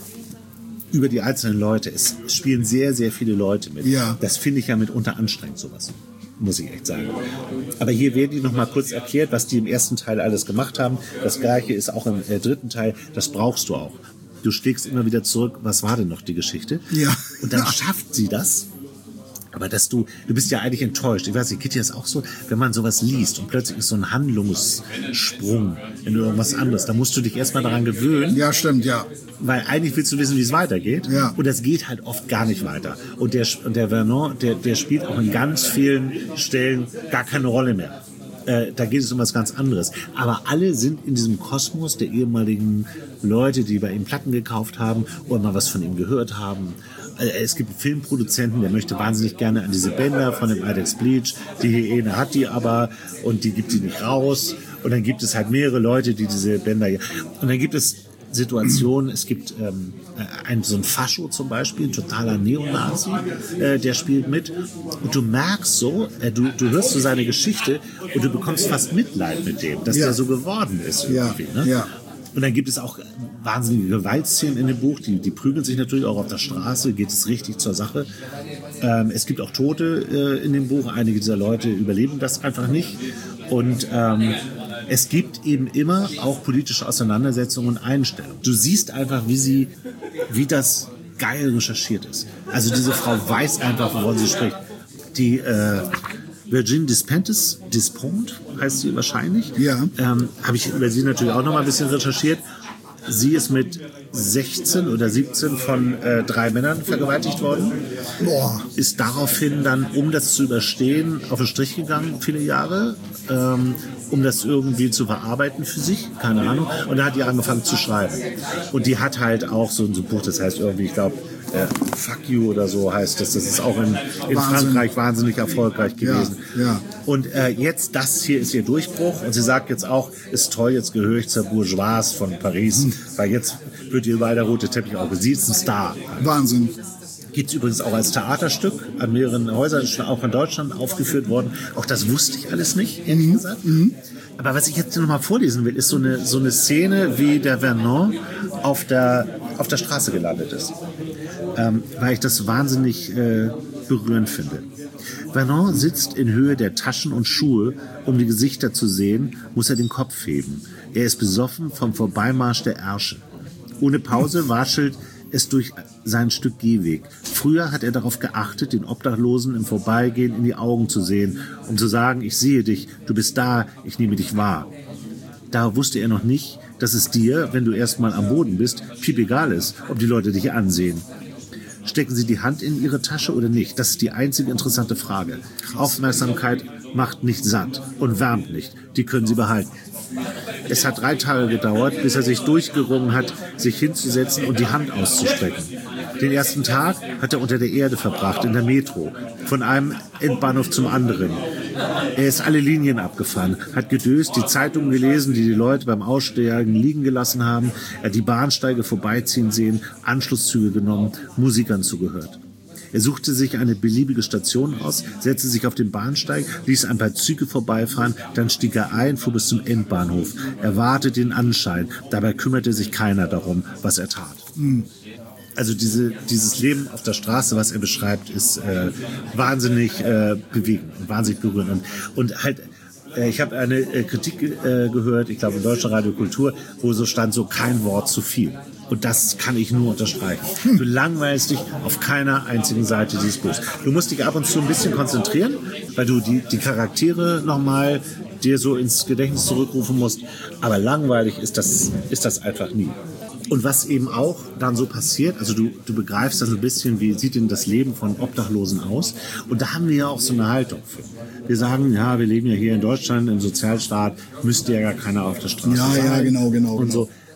A: über die einzelnen Leute. Es spielen sehr, sehr viele Leute mit.
B: Ja.
A: Das finde ich ja mitunter anstrengend, sowas. Muss ich echt sagen. Aber hier werden die noch mal kurz erklärt, was die im ersten Teil alles gemacht haben. Das Gleiche ist auch im äh, dritten Teil. Das brauchst du auch. Du schlägst immer wieder zurück, was war denn noch die Geschichte?
B: Ja.
A: Und dann schafft sie das. Aber dass du, du bist ja eigentlich enttäuscht. Ich weiß nicht, Kitty ist auch so, wenn man sowas liest und plötzlich ist so ein Handlungssprung in irgendwas anderes, da musst du dich erstmal daran gewöhnen.
B: Ja, stimmt, ja.
A: Weil eigentlich willst du wissen, wie es weitergeht.
B: Ja.
A: Und das geht halt oft gar nicht weiter. Und der, und der Vernon, der, der spielt auch in ganz vielen Stellen gar keine Rolle mehr. Äh, da geht es um was ganz anderes. Aber alle sind in diesem Kosmos der ehemaligen Leute, die bei ihm Platten gekauft haben oder mal was von ihm gehört haben. Es gibt einen Filmproduzenten, der möchte wahnsinnig gerne an diese Bänder von dem Ilex Bleach. Die Hyäne hat die aber und die gibt die nicht raus. Und dann gibt es halt mehrere Leute, die diese Bänder... Und dann gibt es Situationen, es gibt ähm, ein, so ein Fascho zum Beispiel, ein totaler Neonazi, äh, der spielt mit. Und du merkst so, äh, du, du hörst so seine Geschichte und du bekommst fast Mitleid mit dem, dass
B: ja.
A: der so geworden ist. Irgendwie,
B: ja.
A: Ne?
B: Ja.
A: Und dann gibt es auch wahnsinnige Gewaltszenen in dem Buch. Die, die prügeln sich natürlich auch auf der Straße, geht es richtig zur Sache. Ähm, es gibt auch Tote äh, in dem Buch. Einige dieser Leute überleben das einfach nicht. Und ähm, es gibt eben immer auch politische Auseinandersetzungen und Einstellungen. Du siehst einfach, wie sie, wie das geil recherchiert ist. Also diese Frau weiß einfach, wovon sie spricht. Die äh, Virginie Despentes, Despont heißt sie wahrscheinlich.
B: Ja.
A: Ähm, habe ich über sie natürlich auch noch mal ein bisschen recherchiert. Sie ist mit sechzehn oder siebzehn von äh, drei Männern vergewaltigt worden.
B: Boah.
A: Ist daraufhin dann, um das zu überstehen, auf den Strich gegangen, viele Jahre, ähm, um das irgendwie zu verarbeiten für sich, keine Ahnung. Und dann hat die angefangen zu schreiben. Und die hat halt auch so ein so Buch, das heißt irgendwie, ich glaube, äh, Fuck You oder so heißt das. Das ist auch in, in Frankreich wahnsinnig erfolgreich gewesen.
B: Ja, ja.
A: Und äh, jetzt, das hier ist ihr Durchbruch. Und sie sagt jetzt auch, ist toll, jetzt gehöre ich zur Bourgeoise von Paris, hm. weil jetzt wird ihr überall der rote Teppich aufgesetzt. Sie ist ein Star.
B: Wahnsinn.
A: Gibt es übrigens auch als Theaterstück an mehreren Häusern, ist schon auch in Deutschland aufgeführt worden. Auch das wusste ich alles nicht, ehrlich mhm. gesagt. Mhm. Aber was ich jetzt noch mal vorlesen will, ist so eine, so eine Szene, wie der Vernon auf der, auf der Straße gelandet ist. Ähm, weil ich das wahnsinnig äh, berührend finde. Vernon sitzt in Höhe der Taschen und Schuhe. Um die Gesichter zu sehen, muss er den Kopf heben. Er ist besoffen vom Vorbeimarsch der Ärsche. Ohne Pause watschelt es durch sein Stück Gehweg. Früher hat er darauf geachtet, den Obdachlosen im Vorbeigehen in die Augen zu sehen, um zu sagen, ich sehe dich, du bist da, ich nehme dich wahr. Da wusste er noch nicht, dass es dir, wenn du erstmal am Boden bist, piep egal ist, ob die Leute dich ansehen. Stecken sie die Hand in ihre Tasche oder nicht? Das ist die einzige interessante Frage. Aufmerksamkeit macht nicht satt und wärmt nicht. Die können sie behalten. Es hat drei Tage gedauert, bis er sich durchgerungen hat, sich hinzusetzen und die Hand auszustrecken. Den ersten Tag hat er unter der Erde verbracht, in der Metro, von einem Endbahnhof zum anderen. Er ist alle Linien abgefahren, hat gedöst, die Zeitungen gelesen, die die Leute beim Aussteigen liegen gelassen haben. Er hat die Bahnsteige vorbeiziehen sehen, Anschlusszüge genommen, Musikern zugehört. Er suchte sich eine beliebige Station aus, setzte sich auf den Bahnsteig, ließ ein paar Züge vorbeifahren, dann stieg er ein, fuhr bis zum Endbahnhof. Er wartete den Anschein, dabei kümmerte sich keiner darum, was er tat. Mhm. Also diese, dieses Leben auf der Straße, was er beschreibt, ist äh, wahnsinnig äh, bewegend und wahnsinnig berührend. Und, und halt, äh, ich habe eine äh, Kritik äh, gehört, ich glaube in Deutscher Radio Kultur, wo so stand, so kein Wort zu viel. Und das kann ich nur unterstreichen. Du langweilst dich auf keiner einzigen Seite dieses Buchs. Du musst dich ab und zu ein bisschen konzentrieren, weil du die, die Charaktere nochmal dir so ins Gedächtnis zurückrufen musst. Aber langweilig ist das, ist das einfach nie. Und was eben auch dann so passiert, also du, du begreifst dann so ein bisschen, wie sieht denn das Leben von Obdachlosen aus? Und da haben wir ja auch so eine Haltung für. Wir sagen, ja, wir leben ja hier in Deutschland, im Sozialstaat, müsste ja gar keiner auf der Straße
B: ja,
A: sein.
B: Ja, genau, genau.
A: Und so.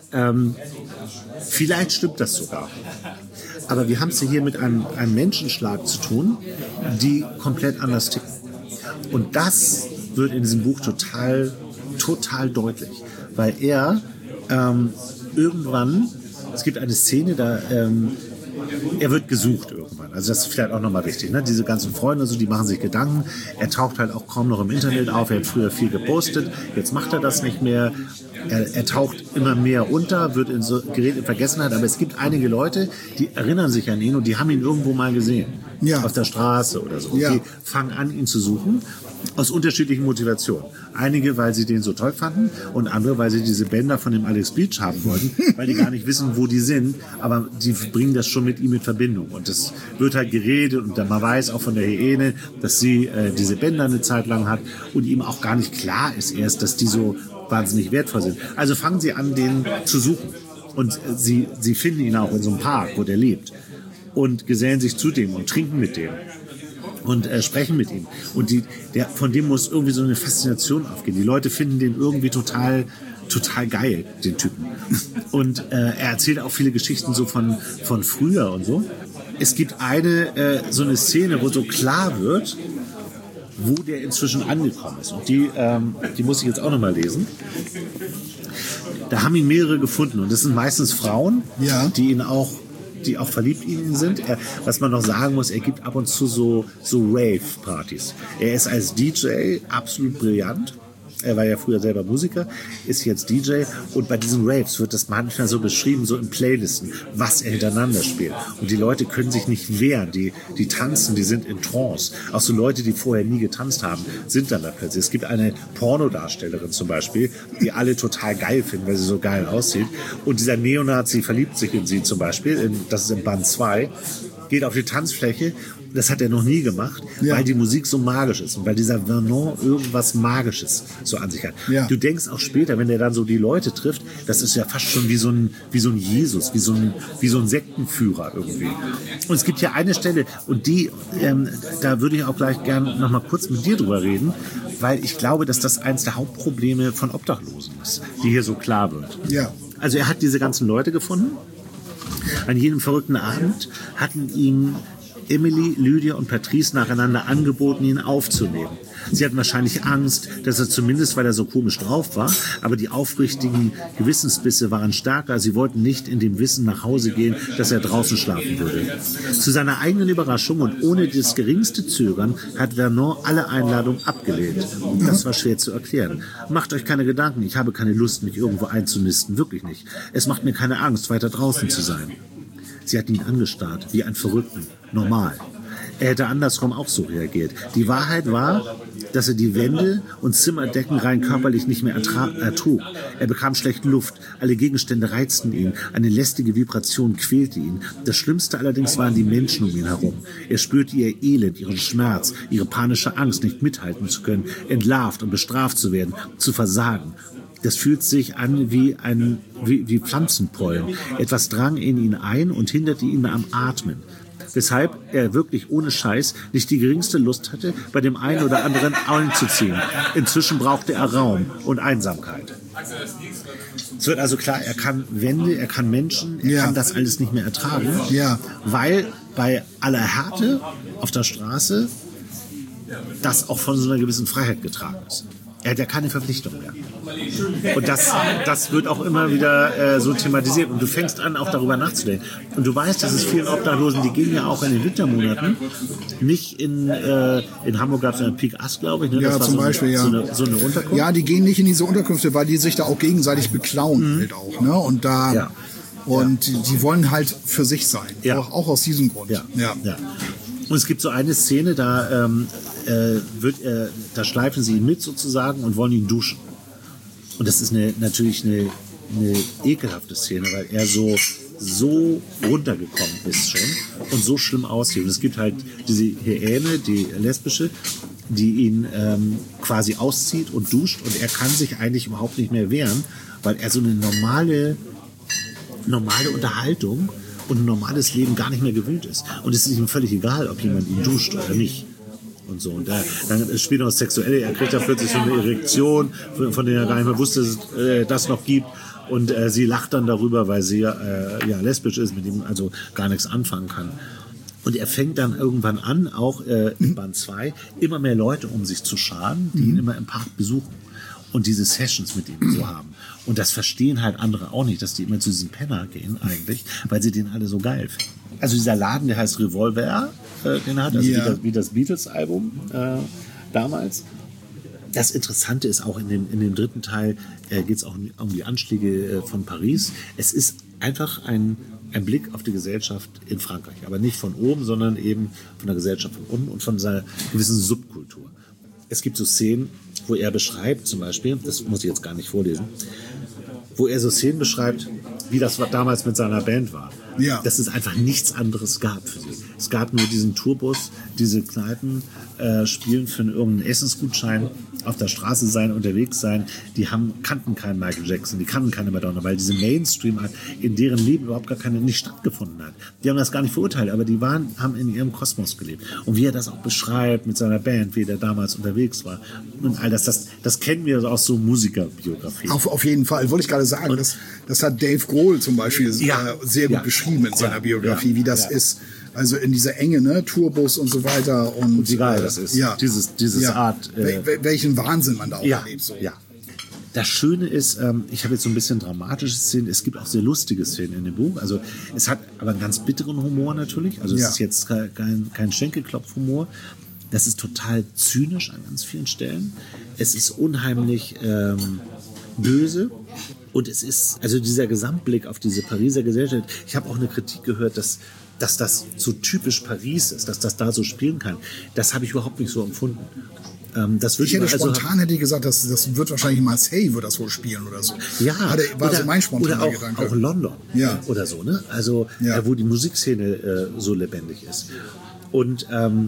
A: Ähm, vielleicht stimmt das sogar. Aber wir haben es hier mit einem, einem Menschenschlag zu tun, die komplett anders ticken. Und das wird in diesem Buch total, total deutlich. Weil er ähm, irgendwann, es gibt eine Szene, da ähm, er wird gesucht irgendwann. Also das ist vielleicht auch nochmal wichtig. Ne? Diese ganzen Freunde, so, die machen sich Gedanken. Er taucht halt auch kaum noch im Internet auf. Er hat früher viel gepostet. Jetzt macht er das nicht mehr. Er, er taucht immer mehr unter, wird in so, gerät in Vergessenheit. Aber es gibt einige Leute, die erinnern sich an ihn und die haben ihn irgendwo mal gesehen. Ja. Auf der Straße oder so. Ja. Die fangen an, ihn zu suchen. Aus unterschiedlichen Motivationen. Einige, weil sie den so toll fanden und andere, weil sie diese Bänder von dem Alex Beach haben wollten, weil die gar nicht wissen, wo die sind, aber die bringen das schon mit ihm in Verbindung. Und es wird halt geredet und man weiß auch von der Hyäne, dass sie äh, diese Bänder eine Zeit lang hat und ihm auch gar nicht klar ist erst, dass die so wahnsinnig wertvoll sind. Also fangen sie an, den zu suchen. Und äh, sie, sie finden ihn auch in so einem Park, wo der lebt. Und gesellen sich zu dem und trinken mit dem. Und äh, sprechen mit ihm. Und die, der, von dem muss irgendwie so eine Faszination aufgehen. Die Leute finden den irgendwie total, total geil, den Typen. Und äh, er erzählt auch viele Geschichten so von, von früher und so. Es gibt eine, äh, so eine Szene, wo so klar wird, wo der inzwischen angekommen ist. Und die, ähm, die muss ich jetzt auch nochmal lesen. Da haben ihn mehrere gefunden. Und das sind meistens Frauen, ja, die ihn auch die auch verliebt in ihn sind. Er, was man noch sagen muss, er gibt ab und zu so, so Rave-Partys. Er ist als D J absolut brillant. Er war ja früher selber Musiker, ist jetzt D J. Und bei diesen Raves wird das manchmal so beschrieben, so in Playlisten, was er hintereinander spielt. Und die Leute können sich nicht wehren. Die, die tanzen, die sind in Trance. Auch so Leute, die vorher nie getanzt haben, sind dann da plötzlich. Es gibt eine Pornodarstellerin zum Beispiel, die alle total geil finden, weil sie so geil aussieht. Und dieser Neonazi verliebt sich in sie zum Beispiel. In, das ist in Band zwei. Geht auf die Tanzfläche. Das hat er noch nie gemacht, ja, weil die Musik so magisch ist und weil dieser Vernon irgendwas Magisches so an sich hat. Ja. Du denkst auch später, wenn er dann so die Leute trifft, das ist ja fast schon wie so ein, wie so ein Jesus, wie so ein, wie so ein Sektenführer irgendwie. Und es gibt ja eine Stelle, und die, ähm, da würde ich auch gleich gerne noch mal kurz mit dir drüber reden, weil ich glaube, dass das eins der Hauptprobleme von Obdachlosen ist, die hier so klar wird. Ja. Also er hat diese ganzen Leute gefunden. An jedem verrückten Abend hatten ihm Emily, Lydia und Patrice nacheinander angeboten, ihn aufzunehmen. Sie hatten wahrscheinlich Angst, dass er zumindest, weil er so komisch drauf war, aber die aufrichtigen Gewissensbisse waren stärker. Sie wollten nicht in dem Wissen nach Hause gehen, dass er draußen schlafen würde. Zu seiner eigenen Überraschung und ohne das geringste Zögern hat Vernon alle Einladungen abgelehnt. Das war schwer zu erklären. Macht euch keine Gedanken, ich habe keine Lust, mich irgendwo einzunisten, wirklich nicht. Es macht mir keine Angst, weiter draußen zu sein. Sie hat ihn angestarrt, wie ein Verrückten. Normal. Er hätte andersrum auch so reagiert. Die Wahrheit war, dass er die Wände und Zimmerdecken rein körperlich nicht mehr ertrug. Er bekam schlecht Luft. Alle Gegenstände reizten ihn. Eine lästige Vibration quälte ihn. Das Schlimmste allerdings waren die Menschen um ihn herum. Er spürte ihr Elend, ihren Schmerz, ihre panische Angst, nicht mithalten zu können, entlarvt und bestraft zu werden, zu versagen. Das fühlt sich an wie ein wie, wie Pflanzenpollen. Etwas drang in ihn ein und hinderte ihn am Atmen. Weshalb er wirklich ohne Scheiß nicht die geringste Lust hatte, bei dem einen oder anderen einzuziehen. Inzwischen brauchte er Raum und Einsamkeit. Es wird also klar, er kann Wände, er kann Menschen, er ja. kann das alles nicht mehr ertragen, ja. weil bei aller Härte auf der Straße das auch von so einer gewissen Freiheit getragen ist. Er hat ja keine Verpflichtung mehr. Und das, das wird auch immer wieder äh, so thematisiert. Und du fängst an, auch darüber nachzudenken. Und du weißt, dass es vielen Obdachlosen, die gehen ja auch in den Wintermonaten, nicht in, äh, in Hamburg gab es einen Peak Ass, glaube ich. Ne? Das
B: ja,
A: war
B: zum
A: so
B: Beispiel,
A: eine,
B: ja.
A: So eine, so eine Unterkunft.
B: Ja, die gehen nicht in diese Unterkünfte, weil die sich da auch gegenseitig beklauen mhm. halt auch. Ne? Und da... Ja. Und ja. die, die wollen halt für sich sein. Ja. Auch, auch aus diesem Grund.
A: Ja. Ja. Ja. Und es gibt so eine Szene, da, ähm, äh, wird, äh, da schleifen sie ihn mit sozusagen und wollen ihn duschen. Und das ist eine, natürlich eine, eine ekelhafte Szene, weil er so, so runtergekommen ist schon und so schlimm aussieht. Und es gibt halt diese Hyäne, die lesbische, die ihn ähm, quasi auszieht und duscht und er kann sich eigentlich überhaupt nicht mehr wehren, weil er so eine normale, normale Unterhaltung und ein normales Leben gar nicht mehr gewöhnt ist. Und es ist ihm völlig egal, ob jemand ihn duscht oder nicht. Und so. Und da, dann spielt noch das Sexuelle, er kriegt ja plötzlich so eine Erektion, von, von der er gar nicht mehr wusste, dass es äh, das noch gibt. Und äh, sie lacht dann darüber, weil sie äh, ja lesbisch ist, mit ihm also gar nichts anfangen kann. Und er fängt dann irgendwann an, auch äh, in Band zwei, immer mehr Leute um sich zu scharen, die ihn immer im Park besuchen und diese Sessions mit ihm so haben. Und das verstehen halt andere auch nicht, dass die immer zu diesem Penner gehen eigentlich, weil sie den alle so geil finden. Also dieser Laden, der heißt Revolver, äh, den hat, also
B: Ja.
A: wie das, wie das Beatles-Album äh, damals. Das Interessante ist auch in dem, in dem dritten Teil äh, geht es auch um, um die Anschläge äh, von Paris. Es ist einfach ein, ein Blick auf die Gesellschaft in Frankreich. Aber nicht von oben, sondern eben von der Gesellschaft von unten und von seiner gewissen Subkultur. Es gibt so Szenen, wo er beschreibt, zum Beispiel, das muss ich jetzt gar nicht vorlesen, wo er so Szenen beschreibt, wie das damals mit seiner Band war.
B: Ja.
A: Dass es einfach nichts anderes gab für sie. Es gab nur diesen Tourbus, diese Kneipen, äh, spielen für irgendeinen Essensgutschein, auf der Straße sein, unterwegs sein. Die haben, kannten keinen Michael Jackson, die kannten keine Madonna, weil diese Mainstream-Art in deren Leben überhaupt gar keine nicht stattgefunden hat. Die haben das gar nicht verurteilt, aber die waren, haben in ihrem Kosmos gelebt. Und wie er das auch beschreibt mit seiner Band, wie er damals unterwegs war und all das, das, das kennen wir aus so Musikerbiografien.
B: Auf, auf jeden Fall, wollte ich gerade sagen. Das, das hat Dave Grohl zum Beispiel
A: Ja.
B: äh, sehr gut
A: Ja.
B: beschrieben in seiner
A: Ja.
B: Biografie,
A: Ja.
B: wie das
A: Ja.
B: ist. Also in dieser Enge, ne, Tourbus und so weiter. Und,
A: Und wie geil
B: äh,
A: das ist.
B: Ja.
A: Dieses, dieses
B: ja.
A: Art. Äh,
B: Wel- welchen Wahnsinn man da auch
A: ja,
B: erlebt. So.
A: ja. Das Schöne ist, ähm, ich habe jetzt so ein bisschen dramatische Szenen, es gibt auch sehr lustige Szenen in dem Buch. Also es hat aber einen ganz bitteren Humor natürlich. Also es
B: Ja.
A: ist jetzt kein, kein, kein Schenkelklopfhumor. Das ist total zynisch an ganz vielen Stellen. Es ist unheimlich ähm, böse. Und es ist, also dieser Gesamtblick auf diese Pariser Gesellschaft. Ich habe auch eine Kritik gehört, dass, dass das so typisch Paris ist, dass das da so spielen kann. Das habe ich überhaupt nicht so empfunden. Ähm, das
B: Ich hätte
A: also,
B: spontan hätte ich gesagt, das, das wird wahrscheinlich Marseille wird das wohl spielen oder so.
A: Ja,
B: Hatte, war
A: oder,
B: so mein spontaner
A: oder auch,
B: Gedanke.
A: auch London
B: Ja.
A: oder so, ne? Also
B: Ja.
A: äh, wo die Musikszene äh, so lebendig ist. Und ähm,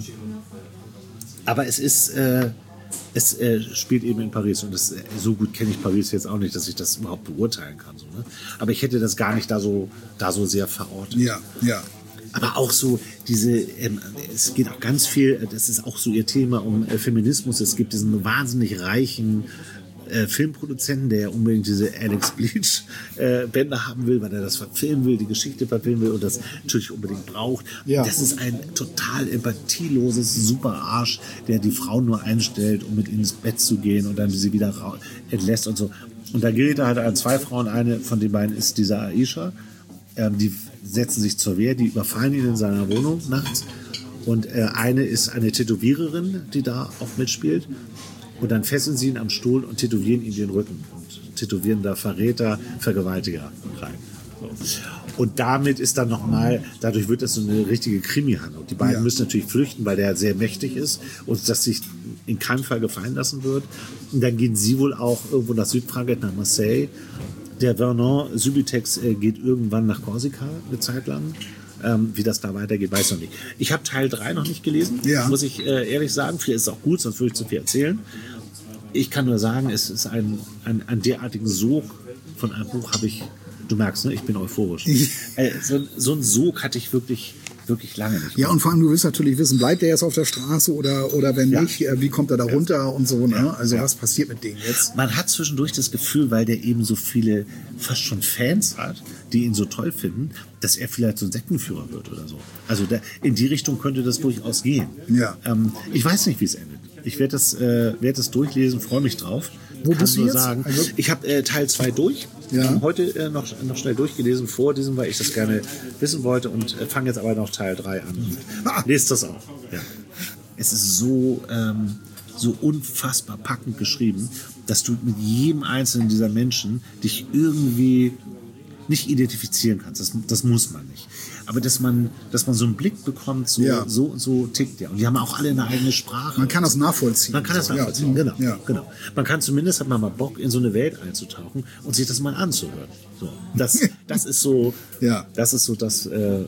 A: aber es ist äh, es äh, spielt eben in Paris und das, äh, so gut kenne ich Paris jetzt auch nicht, dass ich das überhaupt beurteilen kann. So, ne? Aber ich hätte das gar nicht da so da so sehr verortet.
B: Ja, ja.
A: Aber auch so diese, ähm, es geht auch ganz viel, das ist auch so ihr Thema um äh, Feminismus. Es gibt diesen wahnsinnig reichen äh, Filmproduzenten, der unbedingt diese Alex Bleach äh, Bänder haben will, weil er das verfilmen will, die Geschichte verfilmen will und das natürlich unbedingt braucht.
B: Ja.
A: Das ist ein total empathieloses Superarsch, der die Frauen nur einstellt, um mit ihnen ins Bett zu gehen und dann sie wieder ra- entlässt und so. Und da gerät er halt an zwei Frauen, eine von den beiden ist diese Aisha, ähm, die setzen sich zur Wehr, die überfallen ihn in seiner Wohnung nachts. Und äh, eine ist eine Tätowiererin, die da auch mitspielt. Und dann fesseln sie ihn am Stuhl und tätowieren ihm den Rücken. Und tätowieren da Verräter, Vergewaltiger rein. So. Und damit ist dann nochmal, dadurch wird das so eine richtige Krimi-Handlung. Die beiden
B: Ja.
A: müssen natürlich flüchten, weil der sehr mächtig ist und das sich in keinem Fall gefallen lassen wird. Und dann gehen sie wohl auch irgendwo nach Südfrankreich, nach Marseille. Der Vernon Subutex äh, geht irgendwann nach Korsika eine Zeit lang. Ähm, wie das da weitergeht, weiß ich noch nicht. Ich habe Teil drei noch nicht gelesen,
B: Ja.
A: muss ich äh, ehrlich sagen. Vielleicht ist es auch gut, sonst würde ich zu viel erzählen. Ich kann nur sagen, es ist ein, ein, ein derartigen Sog von einem Buch habe ich, du merkst, ne, ich bin euphorisch. äh, so, so einen Sog hatte ich wirklich, wirklich lange nicht.
B: Ja, und vor allem, du willst natürlich wissen, bleibt er jetzt auf der Straße oder, oder wenn
A: Ja.
B: nicht, äh, wie kommt er da runter und so, ne?
A: Ja.
B: Also
A: Ja.
B: was passiert mit denen jetzt?
A: Man hat zwischendurch das Gefühl, weil der eben so viele fast schon Fans hat, die ihn so toll finden, dass er vielleicht so ein Sektenführer wird oder so. Also da, in die Richtung könnte das durchaus gehen.
B: Ja.
A: Ähm, ich weiß nicht, wie es endet. Ich werde das, äh, werd das durchlesen, freue mich drauf.
B: Wo
A: Kann
B: bist du
A: nur
B: jetzt?
A: sagen,
B: Also-
A: ich habe äh, Teil zwei durch.
B: Ja.
A: Ähm, heute äh, noch, noch schnell durchgelesen vor diesem, weil ich das gerne wissen wollte und äh, fange jetzt aber noch Teil drei an.
B: Ah.
A: Lest das auch. Ja. Es ist so, ähm, so unfassbar packend geschrieben, dass du mit jedem einzelnen dieser Menschen dich irgendwie nicht identifizieren kannst. Das, das muss man nicht. Aber dass man, dass man so einen Blick bekommt, so,
B: Ja.
A: so und so tickt der. Und die haben auch alle eine eigene Sprache.
B: Man kann das nachvollziehen.
A: Man kann das
B: So,
A: nachvollziehen,
B: ja.
A: genau,
B: Ja.
A: genau. Man kann zumindest, hat man mal Bock, in so eine Welt einzutauchen und sich das mal anzuhören. So, das, das ist so,
B: Ja.
A: das ist so das, äh,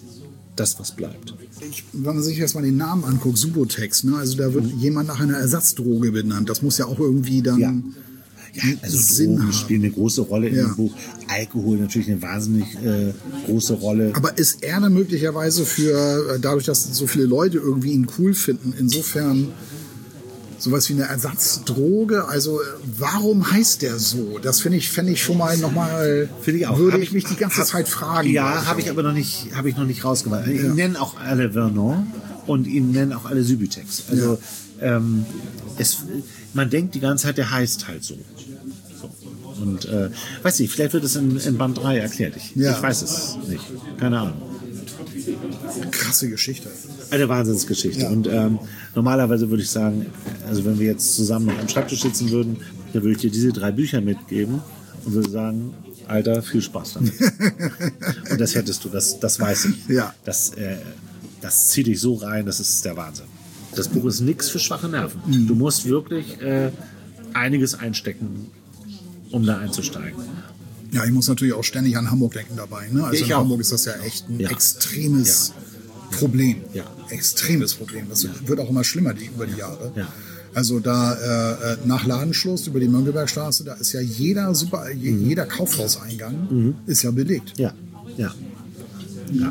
A: das, was bleibt.
B: Ich, wenn man sich jetzt mal den Namen anguckt, Subutex, ne? Also da wird jemand nach einer Ersatzdroge benannt. Das muss ja auch irgendwie dann
A: Ja. Ja, also
B: Sinn
A: Drogen
B: haben.
A: spielen eine große Rolle in
B: Ja.
A: dem Buch. Alkohol natürlich eine wahnsinnig äh, große Rolle.
B: Aber ist er dann möglicherweise für, äh, dadurch, dass so viele Leute irgendwie ihn cool finden, insofern sowas wie eine Ersatzdroge. Also warum heißt der so? Das finde ich, fände ich schon mal nochmal, würde ich mich die ganze hab, Zeit fragen.
A: Ja, habe ich aber noch nicht, habe ich noch nicht rausgemacht. Ja. Ihn nennen auch alle Vernon und ihn nennen auch alle Subutex. Also ja. ähm, es, man denkt die ganze Zeit, der heißt halt so. so. Und äh, weiß nicht, vielleicht wird es in, in Band drei erklärt. Ich, ja. ich weiß es nicht. Keine Ahnung.
B: Krasse Geschichte.
A: Eine Wahnsinnsgeschichte. Ja. Und ähm, normalerweise würde ich sagen, also wenn wir jetzt zusammen noch am Schreibtisch sitzen würden, dann würde ich dir diese drei Bücher mitgeben und würde sagen, Alter, viel Spaß damit. Und das hättest du, das, das weiß ich.
B: Ja.
A: Das, äh, das zieht dich so rein, das ist der Wahnsinn. Das Buch ist nichts für schwache Nerven. Mhm. Du musst wirklich äh, einiges einstecken, um da einzusteigen.
B: Ja, ich muss natürlich auch ständig an Hamburg denken dabei. Ne? Also
A: ich
B: in
A: auch.
B: Hamburg ist das ja echt ein
A: ja.
B: extremes
A: ja.
B: Problem.
A: Ja.
B: Extremes Problem. Das ja. wird auch immer schlimmer die, über die Jahre.
A: Ja.
B: Also da äh, nach Ladenschluss über die Mönckebergstraße, da ist ja jeder super, je, mhm. jeder Kaufhauseingang mhm. ist ja belegt.
A: Ja, ja. ja.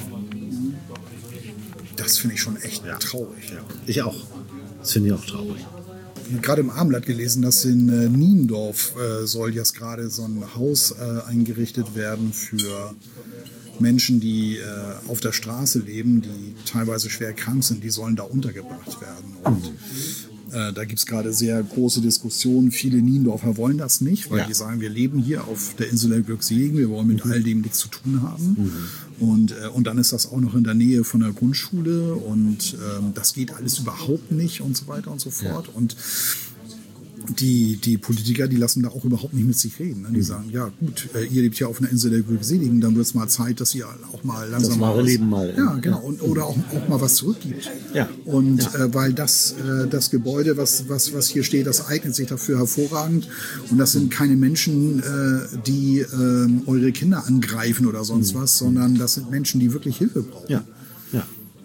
B: Das finde ich schon echt
A: ja.
B: traurig.
A: Ja. Ich auch. Das finde ich auch traurig.
B: Ich habe gerade im Abendblatt gelesen, dass in äh, Niendorf äh, soll jetzt gerade so ein Haus äh, eingerichtet werden für Menschen, die äh, auf der Straße leben, die teilweise schwer krank sind, die sollen da untergebracht werden. Und äh, da gibt es gerade sehr große Diskussionen. Viele Niendorfer wollen das nicht, weil ja. die sagen, wir leben hier auf der Insel der Glückseligen, wir wollen mit mhm. all dem nichts zu tun haben. Mhm. Und, äh, und dann ist das auch noch in der Nähe von der Grundschule und ähm, das geht alles überhaupt nicht und so weiter und so fort. Ja. Und die, die Politiker, die lassen da auch überhaupt nicht mit sich reden. Ne? Die mhm. sagen, ja gut, äh, ihr lebt hier auf einer Insel der Glückseligen, dann wird es mal Zeit, dass ihr auch mal langsam
A: das wahre Leben mal.
B: Ja, genau. Und, oder auch, auch mal was zurückgibt.
A: Ja.
B: Und
A: ja.
B: Äh, weil das, äh, das Gebäude, was, was, was hier steht, das eignet sich dafür hervorragend. Und das sind keine Menschen, äh, die äh, eure Kinder angreifen oder sonst mhm. was, sondern das sind Menschen, die wirklich Hilfe brauchen.
A: Ja. Ja.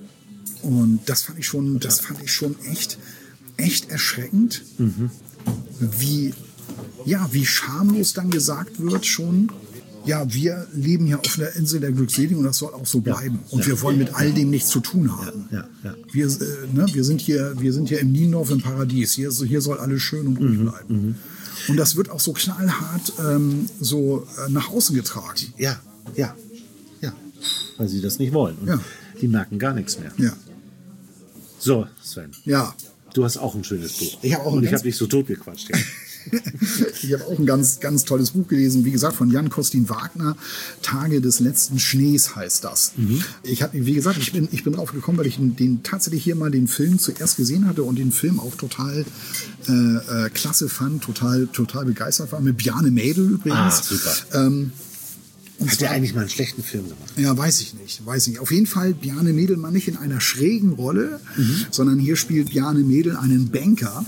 B: Und das fand ich schon, das fand ich schon echt, echt erschreckend. Mhm. Wie, ja, wie schamlos dann gesagt wird schon, ja, wir leben hier auf der Insel der Glückseligen und das soll auch so bleiben. Ja, und ja. wir wollen mit all dem nichts zu tun haben.
A: Ja, ja.
B: Wir, äh, ne, wir, sind hier, wir sind hier im Niendorf im Paradies. Hier, hier soll alles schön und ruhig mhm, bleiben. Mhm. Und das wird auch so knallhart ähm, so äh, nach außen getragen.
A: Ja, ja, ja. Weil sie das nicht wollen. Und
B: ja.
A: die merken gar nichts mehr.
B: Ja.
A: So, Sven.
B: Ja.
A: Du hast auch ein schönes Buch.
B: Ich habe auch
A: Und ich habe dich so totgequatscht.
B: Ich habe auch ein ganz, ganz tolles Buch gelesen, wie gesagt, von Jan Costin Wagner. Tage des letzten Schnees heißt das. Mhm. Ich habe, wie gesagt, ich bin, ich bin drauf gekommen, weil ich den, den tatsächlich hier mal den Film zuerst gesehen hatte und den Film auch total äh, äh, klasse fand, total, total begeistert war. Mit Bjarne Mädel übrigens.
A: Ah, super.
B: Ähm,
A: Und Hat er eigentlich mal einen schlechten Film gemacht?
B: Ja, weiß ich nicht, weiß ich nicht. Auf jeden Fall Bjarne Mädel mal nicht in einer schrägen Rolle, mhm. sondern hier spielt Bjarne Mädel einen Banker.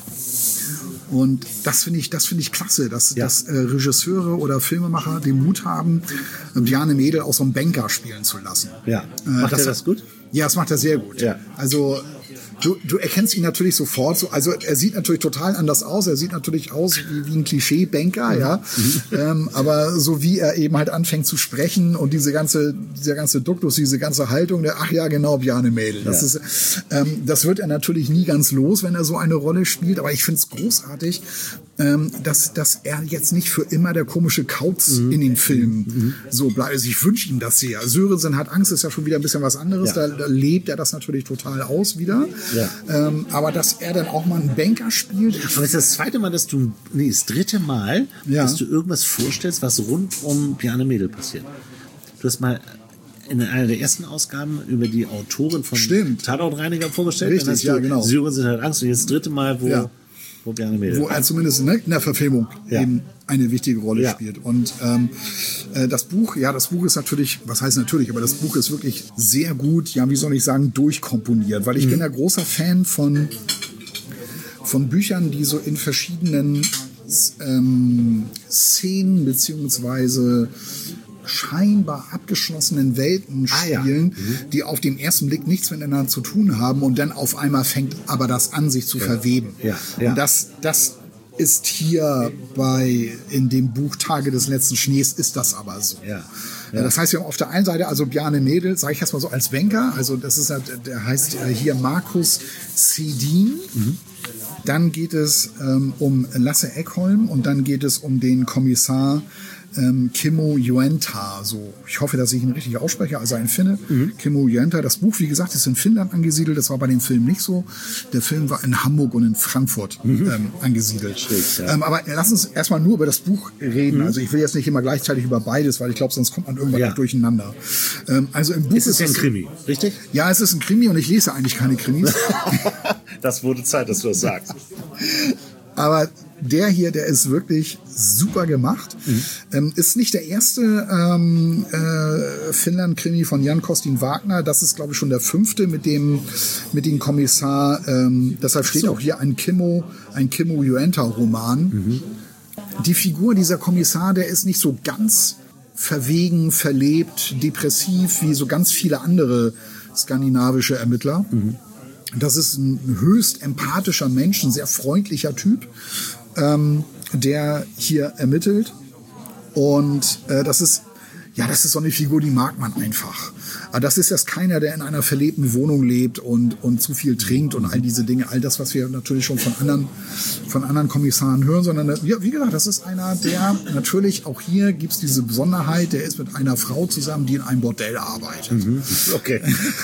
B: Und das finde ich, das finde ich klasse, dass, ja. dass äh, Regisseure oder Filmemacher den Mut haben, Bjarne Mädel auch so einen Banker spielen zu lassen.
A: Ja. Macht äh, das, er das gut?
B: Ja, das macht er sehr gut.
A: Ja.
B: Also Du, du erkennst ihn natürlich sofort. So, also er sieht natürlich total anders aus. Er sieht natürlich aus wie, wie ein Klischee-Banker, mhm. ja. Mhm. Ähm, aber so wie er eben halt anfängt zu sprechen und diese ganze, dieser ganze Duktus, diese ganze Haltung, der, ach ja, genau, Bjarne Mädel. Das ja. ist, ähm, das wird er natürlich nie ganz los, wenn er so eine Rolle spielt. Aber ich finde es großartig, ähm, dass, dass er jetzt nicht für immer der komische Kauz mhm. in den Filmen mhm. so bleibt. Also ich wünsche ihm das sehr. Sörensen hat Angst, ist ja schon wieder ein bisschen was anderes. Ja. Da, da lebt er das natürlich total aus wieder.
A: Ja.
B: Ähm, aber dass er dann auch mal einen Banker spielt.
A: Aber das ist das zweite Mal, dass du, nee, das dritte Mal, ja. dass du irgendwas vorstellst, was rund um Bjarne Mädel passiert. Du hast mal in einer der ersten Ausgaben über die Autorin von
B: Stimmt.
A: Tatortreiniger vorgestellt.
B: Richtig,
A: dann hast
B: ja,
A: du,
B: genau.
A: Sörensen hat Angst und jetzt das dritte Mal, wo,
B: ja.
A: wo Bjarne Mädel.
B: Wo er zumindest in der Verfilmung
A: ja.
B: eben eine wichtige Rolle
A: ja.
B: spielt. Und ähm, äh, das Buch, ja, das Buch ist natürlich, was heißt natürlich, aber das Buch ist wirklich sehr gut, ja, wie soll ich sagen, durchkomponiert. Weil ich mhm. bin ja großer Fan von, von Büchern, die so in verschiedenen ähm, Szenen beziehungsweise scheinbar abgeschlossenen Welten spielen,
A: ah, ja. mhm.
B: die auf den ersten Blick nichts miteinander zu tun haben und dann auf einmal fängt aber das an, sich zu ja. verweben.
A: Ja. Ja.
B: Und das, das ist hier bei, in dem Buch Tage des letzten Schnees, ist das aber so.
A: Ja.
B: Ja. Das heißt, wir haben auf der einen Seite also Bjarne Mädel, sage ich erstmal so als Banker, also das ist, der heißt hier Markus Sedin. Mhm. Dann geht es ähm, um Lasse Ekholm und dann geht es um den Kommissar ähm, Kimmo Juenta. So, ich hoffe, dass ich ihn richtig ausspreche, also ein Finne. Mhm. Kimmo Juenta. Das Buch, wie gesagt, ist in Finnland angesiedelt. Das war bei dem Film nicht so. Der Film war in Hamburg und in Frankfurt mhm. ähm, angesiedelt. Schick, ja. ähm, aber lass uns erstmal nur über das Buch reden. Mhm. Also ich will jetzt nicht immer gleichzeitig über beides, weil ich glaube, sonst kommt man irgendwann ja. durcheinander. Ähm, also im Buch
A: ist es ja ein Krimi, richtig?
B: Ja, es ist ein Krimi und ich lese eigentlich keine Krimis.
A: Das wurde Zeit, dass du das sagst.
B: Aber der hier, der ist wirklich super gemacht. Mhm. Ähm, ist nicht der erste ähm, äh, Finnland-Krimi von Jan Costin Wagner. Das ist, glaube ich, schon der fünfte mit dem, mit dem Kommissar. Ähm, deshalb steht so. auch hier ein Kimmo, ein Kimmo Juenta-Roman. Mhm. Die Figur dieser Kommissar, der ist nicht so ganz verwegen, verlebt, depressiv wie so ganz viele andere skandinavische Ermittler. Mhm. Das ist ein höchst empathischer Mensch, ein sehr freundlicher Typ, ähm, der hier ermittelt. Und äh, das ist, ja, das ist so eine Figur, die mag man einfach. Aber das ist jetzt keiner, der in einer verlebten Wohnung lebt und, und zu viel trinkt und all diese Dinge, all das, was wir natürlich schon von anderen, von anderen Kommissaren hören, sondern, ja, wie gesagt, das ist einer, der natürlich, auch hier gibt's diese Besonderheit, der ist mit einer Frau zusammen, die in einem Bordell arbeitet. Mhm.
A: Okay.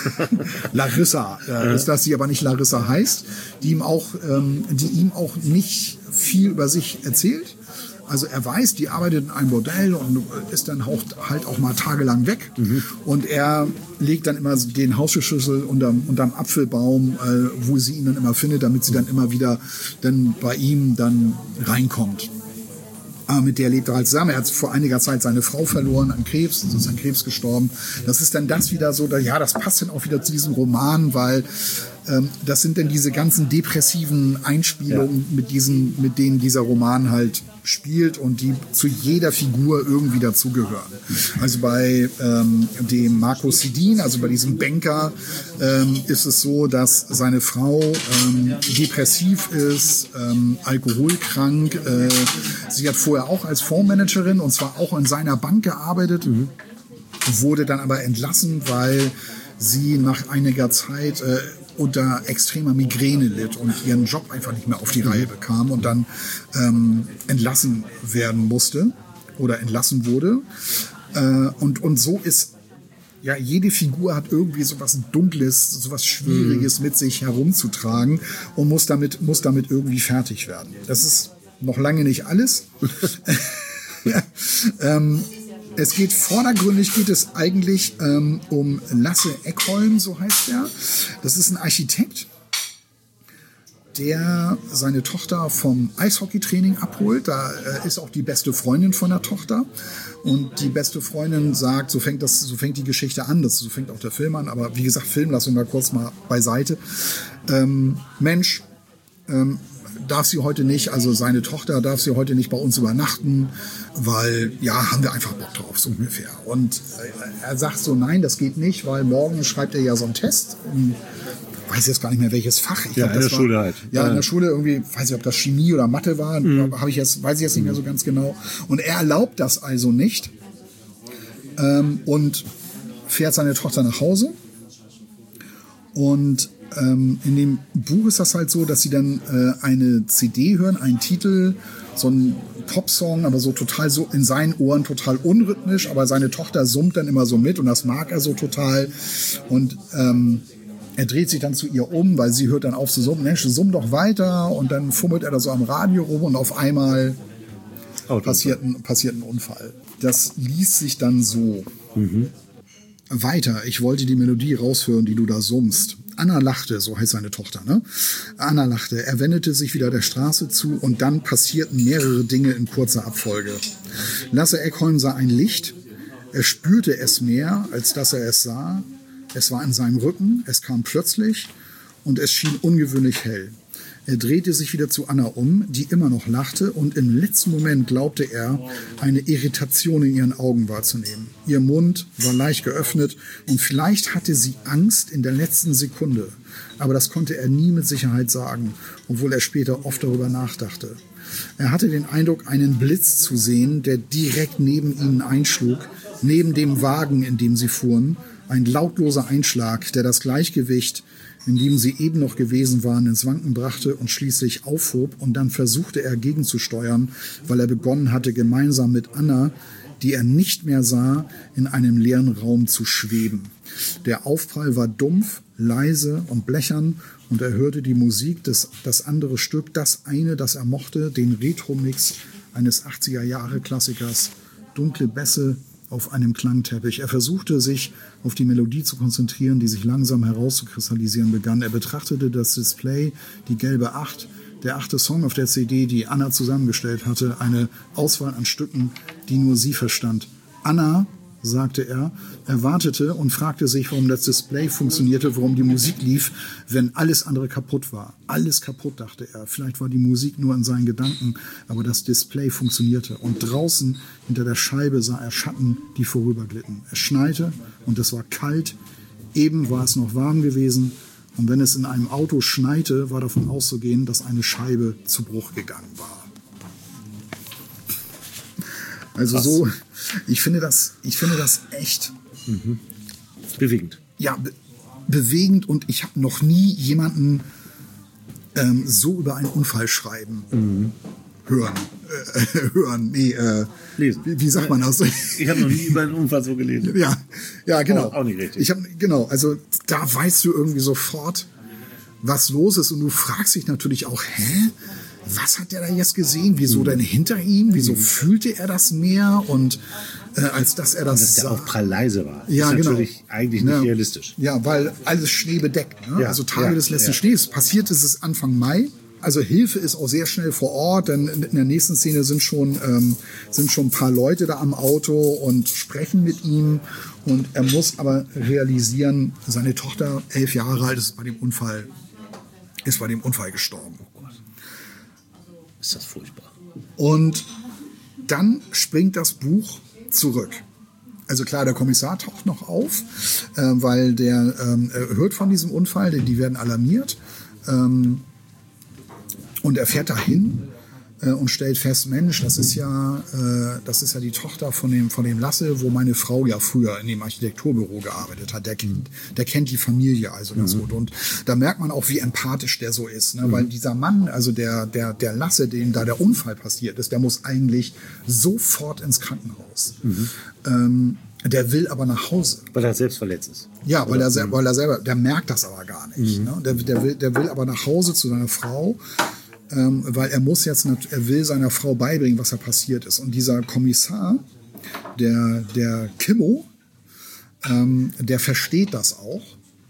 B: Larissa äh, ist das, die aber nicht Larissa heißt, die ihm auch, ähm, die ihm auch nicht viel über sich erzählt. Also er weiß, die arbeitet in einem Bordell und ist dann halt auch mal tagelang weg. Mhm. Und er legt dann immer den Hausschlüssel unterm, unterm Apfelbaum, äh, wo sie ihn dann immer findet, damit sie dann immer wieder dann bei ihm dann reinkommt. Aber mit der lebt er halt zusammen. Er hat vor einiger Zeit seine Frau verloren an Krebs, also ist an Krebs gestorben. Das ist dann das wieder so, da, ja, das passt dann auch wieder zu diesem Roman, weil ähm, das sind dann diese ganzen depressiven Einspielungen, ja. mit diesen, mit denen dieser Roman halt spielt und die zu jeder Figur irgendwie dazugehören. Also bei ähm, dem Marco Sidin, also bei diesem Banker, ähm, ist es so, dass seine Frau ähm, depressiv ist, ähm, alkoholkrank. Äh, sie hat vorher auch als Fondsmanagerin und zwar auch in seiner Bank gearbeitet, mhm. wurde dann aber entlassen, weil sie nach einiger Zeit äh, unter extremer Migräne litt und ihren Job einfach nicht mehr auf die Reihe bekam und dann ähm, entlassen werden musste oder entlassen wurde. Äh, und, und so ist, ja, jede Figur hat irgendwie so was Dunkles, so was Schwieriges mhm. mit sich herumzutragen und muss damit, muss damit irgendwie fertig werden. Das ist noch lange nicht alles. ähm, Es geht vordergründig geht es eigentlich ähm, um Lasse Ekholm, so heißt er. Das ist ein Architekt, der seine Tochter vom Eishockeytraining abholt. Da äh, ist auch die beste Freundin von der Tochter. Und die beste Freundin sagt, so fängt das, so fängt die Geschichte an, das, so fängt auch der Film an. Aber wie gesagt, Film lassen wir kurz mal beiseite. Ähm, Mensch, ähm, darf sie heute nicht, also seine Tochter darf sie heute nicht bei uns übernachten, weil, ja, haben wir einfach Bock drauf, so ungefähr. Und er sagt so, nein, das geht nicht, weil morgen schreibt er ja so einen Test. Ich weiß jetzt gar nicht mehr, welches Fach. Ich
A: ja,
B: glaub,
A: in der
B: war,
A: Schule halt.
B: Ja,
A: ja,
B: in der Schule irgendwie, weiß ich, ob das Chemie oder Mathe war, mhm. habe ich jetzt, weiß ich jetzt nicht mehr so ganz genau. Und er erlaubt das also nicht ähm, und fährt seine Tochter nach Hause. Und Ähm, in dem Buch ist das halt so, dass sie dann äh, eine C D hören, einen Titel, so ein Popsong, aber so total so in seinen Ohren total unrhythmisch, aber seine Tochter summt dann immer so mit und das mag er so total. Und ähm, er dreht sich dann zu ihr um, weil sie hört dann auf zu summen. Mensch, summ doch weiter. Und dann fummelt er da so am Radio rum und auf einmal passiert ein, passiert ein Unfall. Das liest sich dann so. Mhm. Weiter, ich wollte die Melodie raushören, die du da summst. Anna lachte, so heißt seine Tochter, ne? Anna lachte, er wendete sich wieder der Straße zu und dann passierten mehrere Dinge in kurzer Abfolge. Lasse Ekholm sah ein Licht, er spürte es mehr, als dass er es sah. Es war in seinem Rücken, es kam plötzlich und es schien ungewöhnlich hell. Er drehte sich wieder zu Anna um, die immer noch lachte, und im letzten Moment glaubte er, eine Irritation in ihren Augen wahrzunehmen. Ihr Mund war leicht geöffnet und vielleicht hatte sie Angst in der letzten Sekunde. Aber das konnte er nie mit Sicherheit sagen, obwohl er später oft darüber nachdachte. Er hatte den Eindruck, einen Blitz zu sehen, der direkt neben ihnen einschlug, neben dem Wagen, in dem sie fuhren, Ein lautloser Einschlag, der das Gleichgewicht, in dem sie eben noch gewesen waren, ins Wanken brachte und schließlich aufhob. Und dann versuchte er gegenzusteuern, weil er begonnen hatte, gemeinsam mit Anna, die er nicht mehr sah, in einem leeren Raum zu schweben. Der Aufprall war dumpf, leise und blechern und er hörte die Musik, des, das andere Stück, das eine, das er mochte, den Retro-Mix eines achtziger-Jahre-Klassikers, dunkle Bässe auf einem Klangteppich. Er versuchte, sich auf die Melodie zu konzentrieren, die sich langsam herauszukristallisieren begann. Er betrachtete das Display, die gelbe acht, der achte Song auf der C D, die Anna zusammengestellt hatte, eine Auswahl an Stücken, die nur sie verstand. Anna, sagte er, er wartete und fragte sich, warum das Display funktionierte, warum die Musik lief, wenn alles andere kaputt war. Alles kaputt, dachte er. Vielleicht war die Musik nur in seinen Gedanken, aber das Display funktionierte. Und draußen hinter der Scheibe sah er Schatten, die vorüberglitten. Es schneite und es war kalt. Eben war es noch warm gewesen. Und wenn es in einem Auto schneite, war davon auszugehen, dass eine Scheibe zu Bruch gegangen war. Also Krass. so, ich finde das, ich finde das echt
A: mhm. bewegend.
B: Ja, be bewegend und ich habe noch nie jemanden ähm, so über einen Unfall schreiben mhm. hören. Äh, hören, nee, äh,
A: lesen.
B: Wie, wie sagt man das?
A: Ich habe noch nie über einen Unfall so gelesen.
B: Ja, ja, genau.
A: Auch, auch nicht richtig.
B: Ich hab, genau, also da weißt du irgendwie sofort, was los ist und du fragst dich natürlich auch, hä? Was hat der da jetzt gesehen? Wieso mhm. denn hinter ihm? Wieso mhm. fühlte er das mehr? Und äh, als dass er das
A: dass der
B: sah.
A: Aufprall leise war.
B: Ja,
A: ist
B: genau.
A: natürlich eigentlich nicht
B: ja.
A: realistisch.
B: Ja, weil alles schneebedeckt. Ne?
A: Ja,
B: also Tage
A: ja,
B: des letzten
A: ja.
B: Schnees. Passiert ist es Anfang Mai. Also Hilfe ist auch sehr schnell vor Ort, denn in der nächsten Szene sind schon, ähm, sind schon ein paar Leute da am Auto und sprechen mit ihm. Und er muss aber realisieren, seine Tochter, elf Jahre alt, ist bei dem Unfall, ist bei dem Unfall gestorben.
A: Ist das furchtbar.
B: Und dann springt das Buch zurück. Also klar, der Kommissar taucht noch auf, äh, weil der ähm, hört von diesem Unfall, die werden alarmiert. Ähm, und er fährt dahin äh, und stellt fest, Mensch, das ist ja, äh, das ist ja die Tochter von dem, von dem Lasse, wo meine Frau ja früher in dem Architekturbüro gearbeitet hat. Der kennt, der kennt die Familie also ganz mhm. gut. Und da merkt man auch, wie empathisch der so ist. Ne? Mhm. Weil dieser Mann, also der, der, der Lasse, dem da der Unfall passiert ist, der muss eigentlich sofort ins Krankenhaus. Mhm. Ähm, der will aber nach Hause.
A: Weil er selbst verletzt ist.
B: Ja, weil er, weil er selber, der merkt das aber gar nicht. Mhm. Ne? Der, der, will, der will aber nach Hause zu seiner Frau. Ähm, weil er muss jetzt, er will seiner Frau beibringen, was da passiert ist. Und dieser Kommissar, der, der Kimmo, ähm, der versteht das auch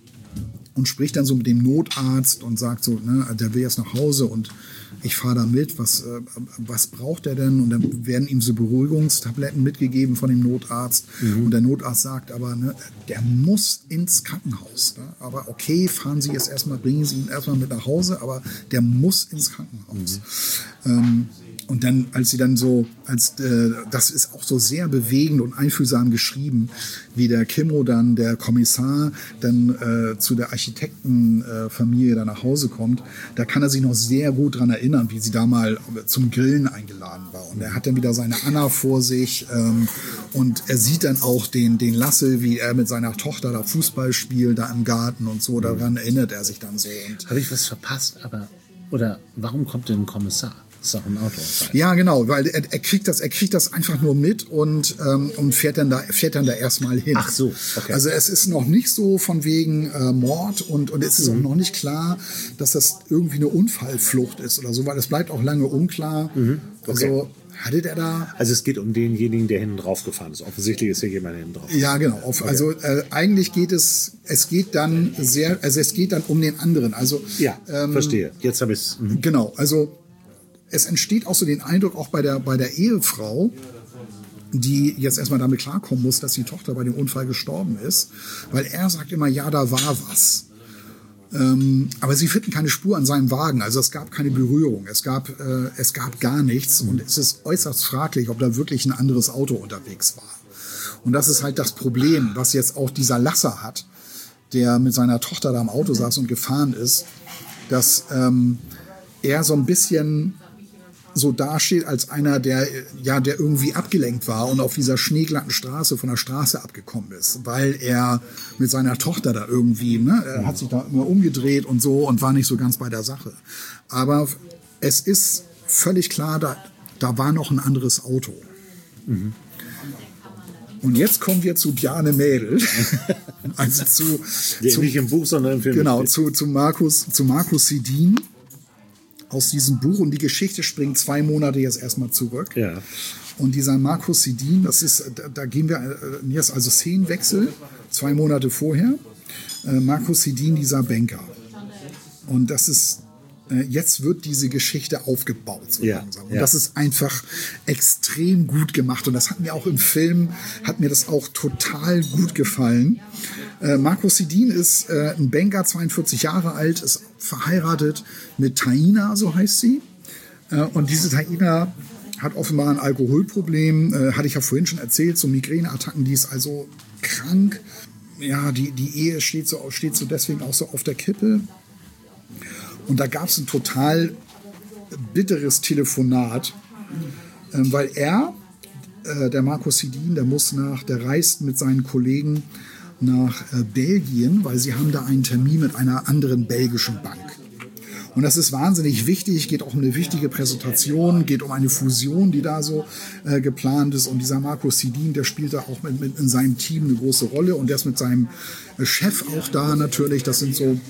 B: und spricht dann so mit dem Notarzt und sagt so, ne, der will jetzt nach Hause und ich fahre da mit, was, äh, was braucht er denn? Und dann werden ihm so Beruhigungstabletten mitgegeben von dem Notarzt. Mhm. Und der Notarzt sagt aber, ne, der muss ins Krankenhaus. Ne? Aber okay, fahren Sie jetzt erstmal, bringen Sie ihn erstmal mit nach Hause, aber der muss ins Krankenhaus. Mhm. Ähm, und dann, als sie dann so, als äh, das ist auch so sehr bewegend und einfühlsam geschrieben, wie der Kimmo dann, der Kommissar, dann äh, zu der Architektenfamilie äh, da nach Hause kommt, da kann er sich noch sehr gut dran erinnern, wie sie da mal zum Grillen eingeladen war. Und er hat dann wieder seine Anna vor sich ähm, und er sieht dann auch den, den Lasse, wie er mit seiner Tochter da Fußball spielt, da im Garten und so, daran erinnert er sich dann so.
A: Habe ich was verpasst, aber, oder warum kommt denn ein Kommissar? Das ist auch ein Auto.
B: Ja, genau, weil er, er kriegt das, er kriegt das einfach nur mit und ähm, und fährt dann da, fährt dann da erstmal hin.
A: Ach so, okay.
B: Also es ist noch nicht so von wegen äh, Mord und und es ist mhm. auch noch nicht klar, dass das irgendwie eine Unfallflucht ist oder so, weil es bleibt auch lange unklar. Mhm. Okay. Also hatte der da?
A: Also es geht um denjenigen, der hinten drauf gefahren ist. Offensichtlich ist hier jemand hinten drauf.
B: Ja, genau. Auf, okay. Also äh, eigentlich geht es, es geht dann sehr, also es geht dann um den anderen. Also
A: ja, ähm, verstehe. Jetzt habe ich es. Mhm.
B: Genau. Also es entsteht auch so den Eindruck, auch bei der, bei der Ehefrau, die jetzt erstmal damit klarkommen muss, dass die Tochter bei dem Unfall gestorben ist, weil er sagt immer, ja, da war was. Ähm, aber sie finden keine Spur an seinem Wagen, also es gab keine Berührung, es gab, äh, es gab gar nichts mhm. und es ist äußerst fraglich, ob da wirklich ein anderes Auto unterwegs war. Und das ist halt das Problem, was jetzt auch dieser Lasser hat, der mit seiner Tochter da im Auto saß und gefahren ist, dass ähm, er so ein bisschen so dasteht als einer, der ja, der irgendwie abgelenkt war und auf dieser schneeglatten Straße von der Straße abgekommen ist, weil er mit seiner Tochter da irgendwie, ne, er hat sich da immer umgedreht und so und war nicht so ganz bei der Sache. Aber es ist völlig klar, da, da war noch ein anderes Auto. Mhm. Und jetzt kommen wir zu Bjarne Mädel, also zu,
A: Der
B: zu
A: nicht im Buch, sondern im Film.
B: Genau, zu, zu Markus, zu Markus Sidin aus diesem Buch, und die Geschichte springt zwei Monate jetzt erstmal zurück.
A: Ja.
B: Und dieser Markus Sidin, das ist, da, da gehen wir jetzt also Szenenwechsel, zwei Monate vorher. Äh, Markus Sidin, dieser Banker. Und das ist, äh, jetzt wird diese Geschichte aufgebaut so
A: ja,
B: langsam. Und
A: ja.
B: das ist einfach extrem gut gemacht. Und das hat mir auch im Film, hat mir das auch total gut gefallen. Äh, Markus Sidin ist äh, ein Banker, zweiundvierzig Jahre alt, ist verheiratet mit Taina, so heißt sie. Äh, und diese Taina hat offenbar ein Alkoholproblem, äh, hatte ich ja vorhin schon erzählt, so Migräneattacken, die ist also krank. Ja, die, die Ehe steht so, steht so deswegen auch so auf der Kippe. Und da gab es ein total bitteres Telefonat, äh, weil er, äh, der Markus Sidin, der muss nach, der reist mit seinen Kollegen nach äh, Belgien, weil sie haben da einen Termin mit einer anderen belgischen Bank. Und das ist wahnsinnig wichtig, geht auch um eine wichtige Präsentation, geht um eine Fusion, die da so äh, geplant ist. Und dieser Markus Sidin, der spielt da auch mit, mit in seinem Team eine große Rolle. Und der ist mit seinem äh, Chef auch da natürlich. Das sind so,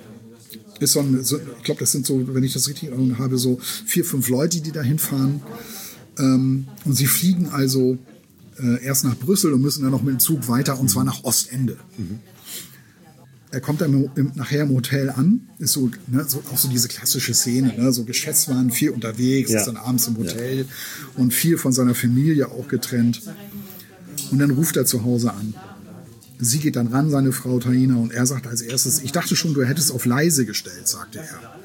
B: ist so, ein, so ich glaube, das sind so, wenn ich das richtig erinnere habe, so vier, fünf Leute, die da hinfahren. Ähm, und sie fliegen also äh, erst nach Brüssel und müssen dann noch mit dem Zug weiter, und zwar nach Ostende. Mhm. Er kommt dann im, im, nachher im Hotel an, ist so, ne, so auch so diese klassische Szene, ne, so Geschäftsmann, viel unterwegs, ja. Ist dann abends im Hotel, ja. Und viel von seiner Familie auch getrennt. Und dann ruft er zu Hause an. Sie geht dann ran, seine Frau Taina, und er sagt als erstes, ich dachte schon, du hättest auf leise gestellt, sagte er.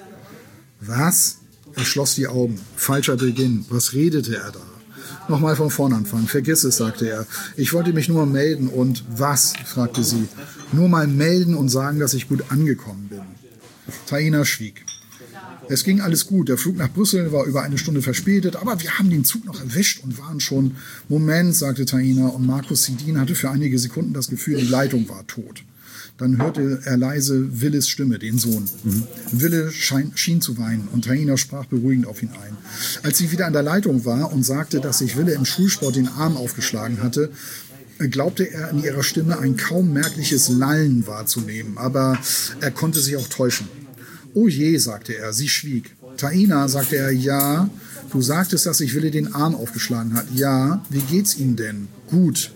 B: Was? Er schloss die Augen. Falscher Beginn. Was redete er da? Nochmal von vorn anfangen. Vergiss es, sagte er. Ich wollte mich nur mal melden. Und was? Fragte sie. Nur mal melden und sagen, dass ich gut angekommen bin. Taina schwieg. Es ging alles gut. Der Flug nach Brüssel war über eine Stunde verspätet, aber wir haben den Zug noch erwischt und waren schon... Moment, sagte Taina, und Markus Sidin hatte für einige Sekunden das Gefühl, die Leitung war tot. Dann hörte er leise Willes Stimme, den Sohn. Mhm. Wille schein, schien zu weinen, und Taina sprach beruhigend auf ihn ein. Als sie wieder an der Leitung war und sagte, dass sich Wille im Schulsport den Arm aufgeschlagen hatte, glaubte er in ihrer Stimme ein kaum merkliches Lallen wahrzunehmen, aber er konnte sich auch täuschen. Oh je, sagte er, sie schwieg. Taina, sagte er, ja, du sagtest, dass sich Wille den Arm aufgeschlagen hat. Ja, wie geht's ihm denn? Gut.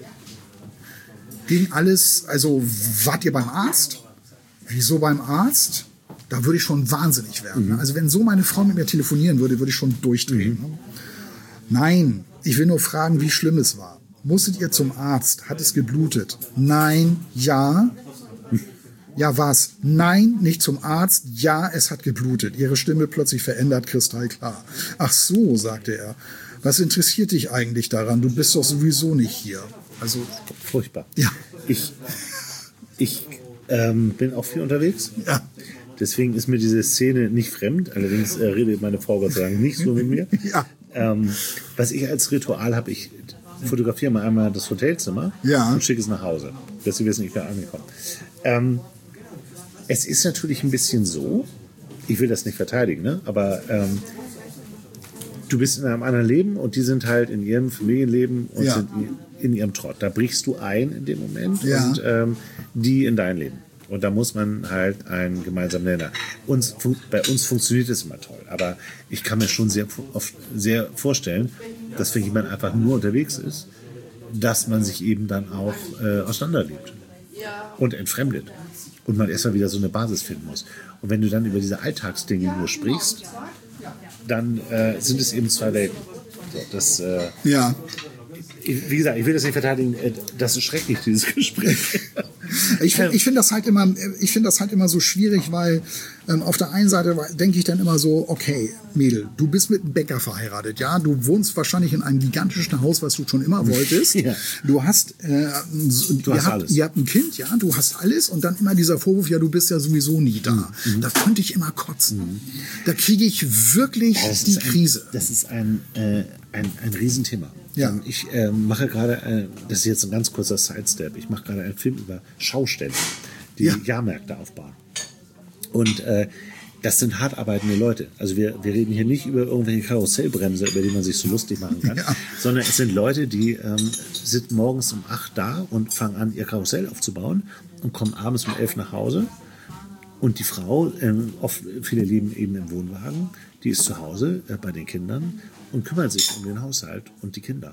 B: Ging alles, also wart ihr beim Arzt? Wieso beim Arzt? Da würde ich schon wahnsinnig werden. Mhm. Also wenn so meine Frau mit mir telefonieren würde, würde ich schon durchdrehen. Mhm. Nein, ich will nur fragen, wie schlimm es war. Musstet ihr zum Arzt? Hat es geblutet? Nein, ja. Ja, was? Nein, nicht zum Arzt. Ja, es hat geblutet. Ihre Stimme plötzlich verändert, kristallklar. Ach so, sagte er. Was interessiert dich eigentlich daran? Du bist doch sowieso nicht hier. Also
A: furchtbar.
B: Ja.
A: Ich, ich ähm, bin auch viel unterwegs.
B: Ja.
A: Deswegen ist mir diese Szene nicht fremd. Allerdings äh, redet meine Frau Gott sei Dank nicht so mit mir.
B: Ja.
A: Ähm, was ich als Ritual habe, ich fotografiere mal einmal das Hotelzimmer,
B: ja,
A: und schicke es nach Hause, dass sie wissen, ich bin angekommen. Ähm, es ist natürlich ein bisschen so, ich will das nicht verteidigen, ne? aber ähm, du bist in einem anderen Leben und die sind halt in ihrem Familienleben und
B: ja.
A: sind in ihrem Trott. Da brichst du ein in dem Moment,
B: ja.
A: und ähm, die in dein Leben. Und da muss man halt einen gemeinsamen Nenner. Uns, bei uns funktioniert es immer toll, aber ich kann mir schon sehr, oft sehr vorstellen, dass wenn jemand einfach nur unterwegs ist, dass man sich eben dann auch äh, auseinanderlebt und entfremdet und man erstmal wieder so eine Basis finden muss. Und wenn du dann über diese Alltagsdinge nur sprichst, dann äh, sind es eben zwei Welten. So, das, äh,
B: ja.
A: Wie gesagt, ich will das nicht verteidigen, das ist schrecklich, dieses Gespräch.
B: Ich finde ich find das halt immer, ich finde das halt immer so schwierig, weil ähm, auf der einen Seite denke ich dann immer so, okay, Mädel, du bist mit einem Bäcker verheiratet, ja, du wohnst wahrscheinlich in einem gigantischen Haus, was du schon immer wolltest.
A: Ja.
B: Du hast, äh,
A: Du
B: ihr,
A: hast
B: habt,
A: alles.
B: ihr habt ein Kind, ja, du hast alles und dann immer dieser Vorwurf, ja, du bist ja sowieso nie da.
A: Mhm.
B: Da könnte ich immer kotzen. Da kriege ich wirklich
A: Das
B: die
A: ist ein,
B: Krise.
A: Das ist ein, äh, ein, ein Riesenthema.
B: Ja.
A: Ähm, Ich äh, mache gerade, äh, das ist jetzt ein ganz kurzer Sidestep, ich mache gerade einen Film über Schaustellen, die
B: Ja.
A: Jahrmärkte aufbauen. Und äh, das sind hart arbeitende Leute. Also wir, wir reden hier nicht über irgendwelche Karussellbremse, über die man sich so lustig machen kann,
B: Ja.
A: sondern es sind Leute, die ähm, sind morgens um acht da und fangen an, ihr Karussell aufzubauen und kommen abends um elf nach Hause. Und die Frau, ähm, oft, viele leben eben im Wohnwagen, die ist zu Hause äh, bei den Kindern und kümmert sich um den Haushalt und die Kinder.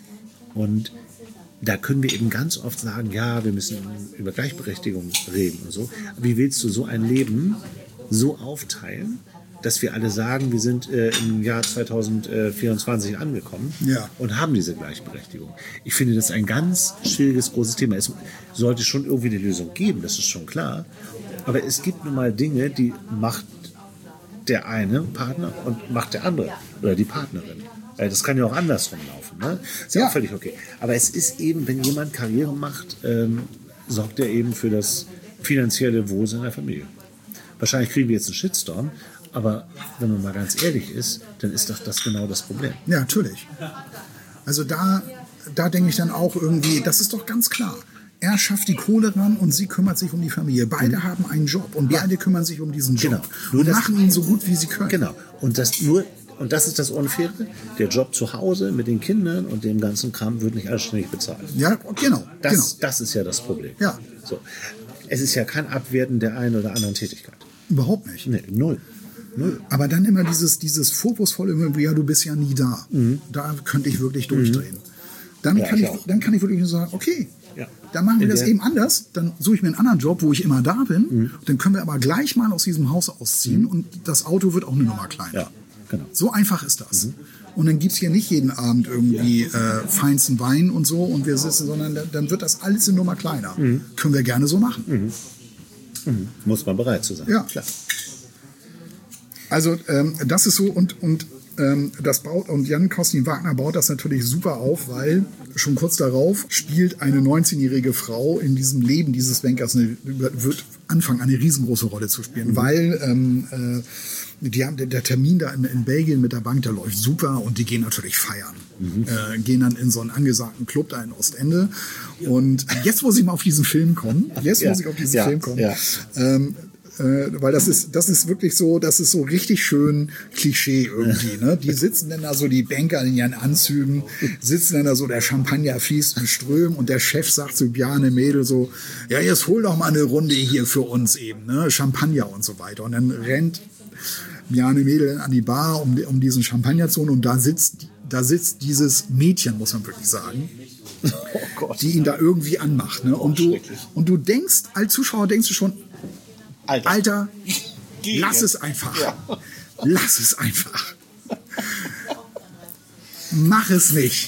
A: Und da können wir eben ganz oft sagen, ja, wir müssen über Gleichberechtigung reden und so. Aber wie willst du so ein Leben so aufteilen, dass wir alle sagen, wir sind äh, im Jahr zweitausendvierundzwanzig angekommen
B: Ja.
A: und haben diese Gleichberechtigung? Ich finde, das ist ein ganz schwieriges, großes Thema. Es sollte schon irgendwie eine Lösung geben, das ist schon klar. Aber es gibt nun mal Dinge, die macht der eine Partner und macht der andere oder die Partnerin. Äh, Das kann ja auch andersrum laufen. Ne? Ist ja,
B: Ja.
A: auch völlig okay. Aber es ist eben, wenn jemand Karriere macht, ähm, sorgt er eben für das finanzielle Wohl seiner Familie. Wahrscheinlich kriegen wir jetzt einen Shitstorm, aber wenn man mal ganz ehrlich ist, dann ist doch das genau das Problem.
B: Ja, natürlich. Also da, da denke ich dann auch irgendwie, das ist doch ganz klar. Er schafft die Kohle ran und sie kümmert sich um die Familie. Beide haben einen Job und beide kümmern sich um diesen Job.
A: Genau. Nur
B: Und
A: das-
B: machen ihn so gut, wie sie können.
A: Genau. Und das nur, und das ist das Unfaire. Der Job zu Hause mit den Kindern und dem ganzen Kram wird nicht anständig bezahlt.
B: Ja, genau.
A: Das,
B: genau.
A: das ist ja das Problem.
B: Ja.
A: So. Es ist ja kein Abwerten der einen oder anderen Tätigkeit.
B: Überhaupt nicht.
A: Nee, null. Null.
B: Aber dann immer dieses, dieses vorwurfsvolle, ja, du bist ja nie da. Da könnte ich wirklich durchdrehen. Dann,
A: Mhm. Ja,
B: kann
A: ich
B: ich,
A: auch.
B: dann kann ich wirklich nur sagen, okay,
A: Ja.
B: dann machen wir
A: In
B: das
A: der-
B: eben anders. Dann suche ich mir einen anderen Job, wo ich immer da bin.
A: Mhm.
B: Dann können wir aber gleich mal aus diesem Haus ausziehen und das Auto wird auch eine Nummer kleiner.
A: Ja, genau.
B: So einfach ist das. Und dann gibt es hier nicht jeden Abend irgendwie äh, feinsten Wein und so und wir sitzen, sondern dann, dann wird das alles eine Nummer kleiner. Können wir gerne so machen.
A: Muss man bereit zu sein.
B: Ja.
A: Klar.
B: Also ähm, das ist so und, und ähm, das baut und Jan Costin Wagner baut das natürlich super auf, weil schon kurz darauf spielt eine neunzehnjährige Frau in diesem Leben dieses Bankers eine, wird anfangen eine riesengroße Rolle zu spielen,
A: Mhm.
B: weil ähm, äh, die haben, der Termin da in, in Belgien mit der Bank, der läuft super und die gehen natürlich feiern.
A: Mhm.
B: Äh, gehen dann in so einen angesagten Club da in Ostende und jetzt muss ich mal auf diesen Film kommen, jetzt
A: Ja.
B: muss ich auf diesen
A: Ja.
B: Film kommen,
A: Ja.
B: ähm, äh, weil das ist, das ist wirklich so, das ist so richtig schön Klischee irgendwie. Ne? Die sitzen dann da so, die Banker in ihren Anzügen, sitzen dann da so, der Champagner fließt in Strömen und der Chef sagt zu Bjarne Mädel so, ja, jetzt hol doch mal eine Runde hier für uns eben, ne? Champagner und so weiter. Und dann rennt Bjarne Mädel an die Bar, um, um diesen Champagner zu holen und da sitzt, da sitzt dieses Mädchen, muss man wirklich sagen,
A: Oh Gott.
B: die ihn da irgendwie anmacht. Ne? Und, du,
A: schrecklich.
B: und du denkst, als Zuschauer denkst du schon,
A: Alter.
B: Alter,
A: Geh
B: lass
A: jetzt.
B: es einfach.
A: Ja.
B: Lass es einfach. Mach es nicht.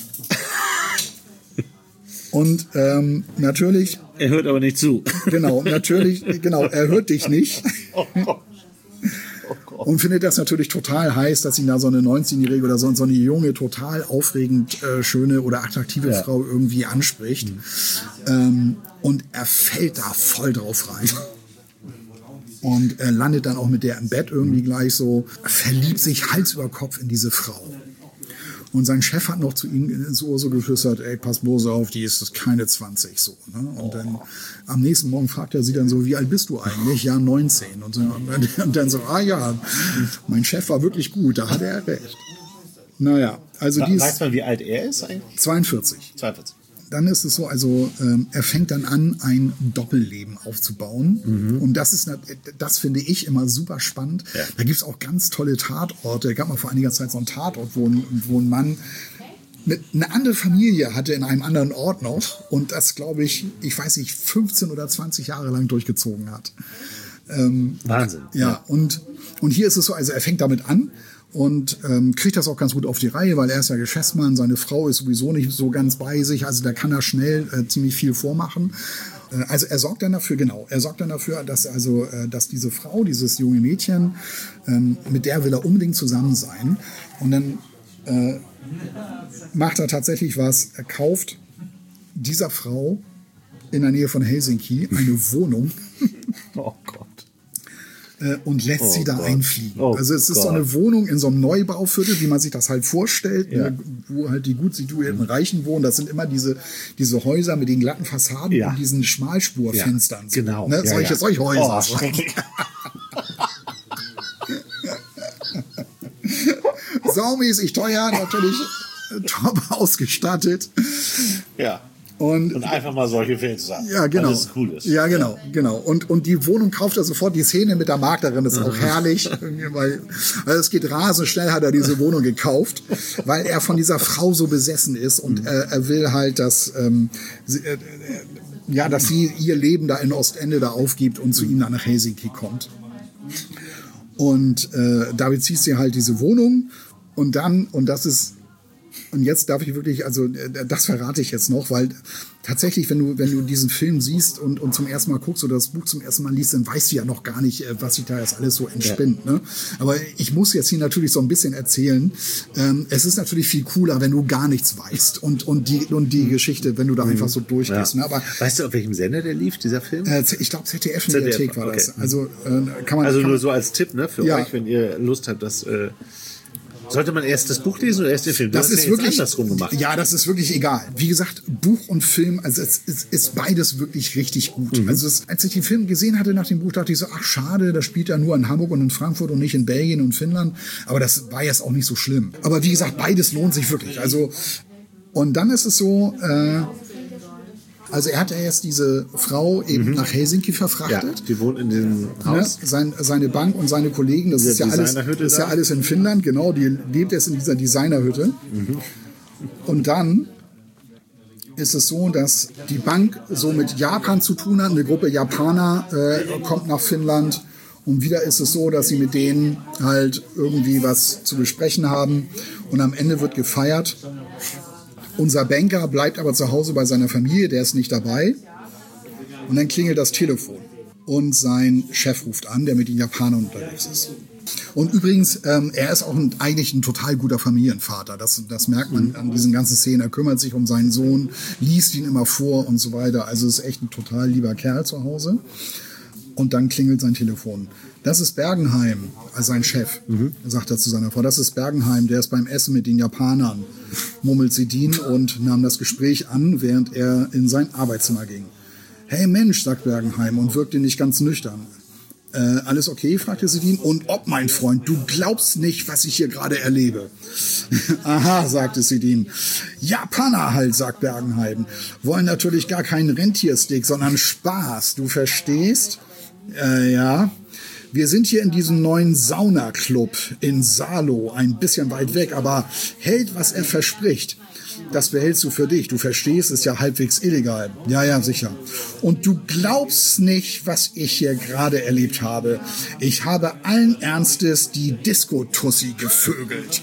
B: Und ähm, natürlich,
A: Er hört aber nicht zu.
B: genau, natürlich, genau, er hört dich nicht.
A: Oh Gott. Oh Gott.
B: Und findet das natürlich total heiß, dass ihn da so eine neunzehnjährige oder so, so eine junge, total aufregend äh, schöne oder attraktive
A: Ja.
B: Frau irgendwie anspricht. Ähm, und er fällt da voll drauf rein. Und er landet dann auch mit der im Bett irgendwie gleich so, verliebt sich Hals über Kopf in diese Frau. Und sein Chef hat noch zu ihm ins Ohr so geflüstert, ey, pass bloß auf, die ist keine zwanzig so. Ne? Und dann am nächsten Morgen fragt er sie dann so, wie alt bist du eigentlich? Ja, neunzehn. Und, so, und, dann, und dann so, ah ja, mein Chef war wirklich gut, da hatte er recht. Naja, also die
A: Weiß
B: ist
A: man, wie alt er ist eigentlich?
B: zweiundvierzig.
A: zweiundvierzig.
B: Dann ist es so, also ähm, er fängt dann an, ein Doppelleben aufzubauen.
A: Mhm.
B: Und das ist, das finde ich immer super spannend.
A: Ja.
B: Da gibt es auch ganz tolle Tatorte. Es gab mal vor einiger Zeit so einen Tatort, wo ein, wo ein Mann eine, eine andere Familie hatte in einem anderen Ort noch und das, glaube ich, ich weiß nicht, fünfzehn oder zwanzig Jahre lang durchgezogen hat. Ähm,
A: Wahnsinn.
B: ja, und, und hier ist es so, also er fängt damit an und ähm, kriegt das auch ganz gut auf die Reihe, weil er ist ja Geschäftsmann, seine Frau ist sowieso nicht so ganz bei sich, also da kann er schnell äh, ziemlich viel vormachen. Also er sorgt dann dafür, genau, er sorgt dann dafür, dass also, dass diese Frau, dieses junge Mädchen, mit der will er unbedingt zusammen sein. Und dann äh, macht er tatsächlich was. Er kauft dieser Frau in der Nähe von Helsinki eine Wohnung.
A: Oh Gott.
B: Und lässt
A: oh
B: sie da
A: Gott.
B: einfliegen.
A: Oh
B: also es ist
A: Gott.
B: so eine Wohnung in so einem Neubauviertel, wie man sich das halt vorstellt,
A: Ja.
B: ne, wo halt die gut situierten Reichen wohnen. Das sind immer diese, diese Häuser mit den glatten Fassaden
A: Ja.
B: und diesen Schmalspurfenstern.
A: Ja, genau.
B: Ne?
A: Ja,
B: solche,
A: ja.
B: solche Häuser.
A: Oh, schrecklich.
B: Saumäßig teuer, natürlich top ausgestattet.
A: Ja.
B: Und,
A: Und einfach mal solche Filme zusammen.
B: ja, genau.
A: Weil das cool ist.
B: Ja, genau, genau. Und, und die Wohnung kauft er sofort. Die Szene mit der Maklerin ist auch herrlich. Weil, also es geht rasend schnell, hat er diese Wohnung gekauft, weil er von dieser Frau so besessen ist und mhm. er, er will halt, dass, ähm, sie, äh, ja, dass sie ihr Leben da in Ostende da aufgibt und zu ihm dann nach Helsinki kommt. Und äh, damit zieht sie halt diese Wohnung und dann, und das ist Und jetzt darf ich wirklich, also das verrate ich jetzt noch, weil tatsächlich, wenn du, wenn du diesen Film siehst und, und zum ersten Mal guckst oder das Buch zum ersten Mal liest, dann weißt du ja noch gar nicht, was sich da jetzt alles so entspinnt. Ja. Ne? Aber ich muss jetzt hier natürlich so ein bisschen erzählen. Ähm, es ist natürlich viel cooler, wenn du gar nichts weißt und, und, die, und die Geschichte, wenn du da mhm. einfach so durchgehst.
A: Ja.
B: Ne? Aber,
A: weißt du, auf welchem Sender der lief, dieser Film?
B: Äh, ich glaube, Z D F-Mediathek war das.
A: Okay.
B: Also, äh, kann man,
A: also
B: kann
A: nur
B: man,
A: so als Tipp, ne, für
B: ja.
A: euch, wenn ihr Lust habt, dass... Äh Sollte man erst das Buch lesen oder erst den Film? Du
B: das
A: hast
B: ist
A: ja
B: wirklich
A: andersrum gemacht.
B: Ja, das ist wirklich egal. Wie gesagt, Buch und Film, also es ist, ist beides wirklich richtig gut. Mhm. Also es, als ich den Film gesehen hatte nach dem Buch, dachte ich so, ach schade, das spielt ja nur in Hamburg und in Frankfurt und nicht in Belgien und Finnland. Aber das war jetzt auch nicht so schlimm. Aber wie gesagt, beides lohnt sich wirklich. Also und dann ist es so, äh, also er hat ja jetzt diese Frau eben mhm. nach Helsinki verfrachtet.
A: Ja, die wohnt in dem Haus.
B: Ne? Sein, seine Bank und seine Kollegen, das ist ja, alles, ist ja alles in Finnland, genau, die lebt jetzt in dieser Designerhütte. Mhm. Und dann ist es so, dass die Bank so mit Japan zu tun hat, eine Gruppe Japaner äh, kommt nach Finnland und wieder ist es so, dass sie mit denen halt irgendwie was zu besprechen haben und am Ende wird gefeiert. Unser Banker bleibt aber zu Hause bei seiner Familie, der ist nicht dabei. Und dann klingelt das Telefon. Und sein Chef ruft an, der mit den Japanern unterwegs ist. Und übrigens, ähm, er ist auch ein, eigentlich ein total guter Familienvater. Das, das merkt man an diesen ganzen Szenen. Er kümmert sich um seinen Sohn, liest ihn immer vor und so weiter. Also ist echt ein total lieber Kerl zu Hause. Und dann klingelt sein Telefon. Das ist Bergenheim, also sein Chef, mhm. sagt er zu seiner Frau. Das ist Bergenheim, der ist beim Essen mit den Japanern, murmelt Sedin und nahm das Gespräch an, während er in sein Arbeitszimmer ging. Hey Mensch, sagt Bergenheim und wirkte nicht ganz nüchtern. Äh, alles okay, fragte Sedin. Und ob, mein Freund, du glaubst nicht, was ich hier gerade erlebe. Aha, sagte Sedin. Japaner halt, sagt Bergenheim. Wollen natürlich gar keinen Rentiersteak, sondern Spaß, du verstehst? Äh, ja. Wir sind hier in diesem neuen Saunaclub in Salo, ein bisschen weit weg, aber hält, was er verspricht. Das behältst du für dich. Du verstehst, ist ja halbwegs illegal. Ja, ja, sicher. Und du glaubst nicht, was ich hier gerade erlebt habe. Ich habe allen Ernstes die Disco-Tussi gevögelt.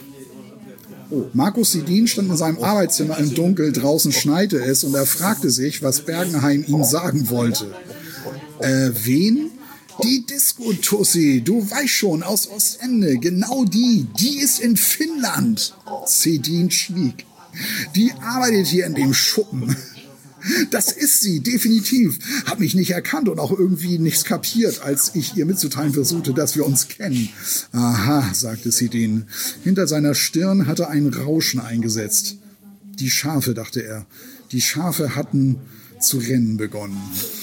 B: Oh. Markus Sedin stand in seinem Arbeitszimmer im Dunkel, draußen schneite es und er fragte sich, was Bergenheim ihm sagen wollte. Äh, wen? Die Disco-Tussi, du weißt schon, aus Ostende, genau die, die ist in Finnland. Sedin schwieg. Die arbeitet hier in dem Schuppen. Das ist sie, definitiv. Hab mich nicht erkannt und auch irgendwie nichts kapiert, als ich ihr mitzuteilen versuchte, dass wir uns kennen. Aha, sagte Sedin. Hinter seiner Stirn hatte ein Rauschen eingesetzt. Die Schafe, dachte er. Die Schafe hatten zu rennen begonnen.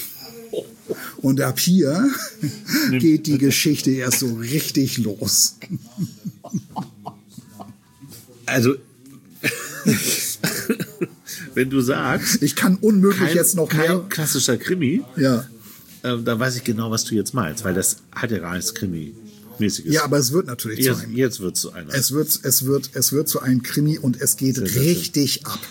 B: Und ab hier geht die Geschichte erst so richtig los.
A: Also, wenn du sagst...
B: Ich kann unmöglich
A: kein,
B: jetzt noch
A: kein
B: mehr...
A: klassischer Krimi,
B: ja.
A: äh, da weiß ich genau, was du jetzt meinst, weil das hat ja gar nichts Krimi-mäßiges.
B: Ja, aber es wird natürlich
A: jetzt,
B: zu einem.
A: Jetzt wird es zu einer.
B: Es wird, es, wird, es wird zu einem Krimi und es geht
A: das
B: richtig ab.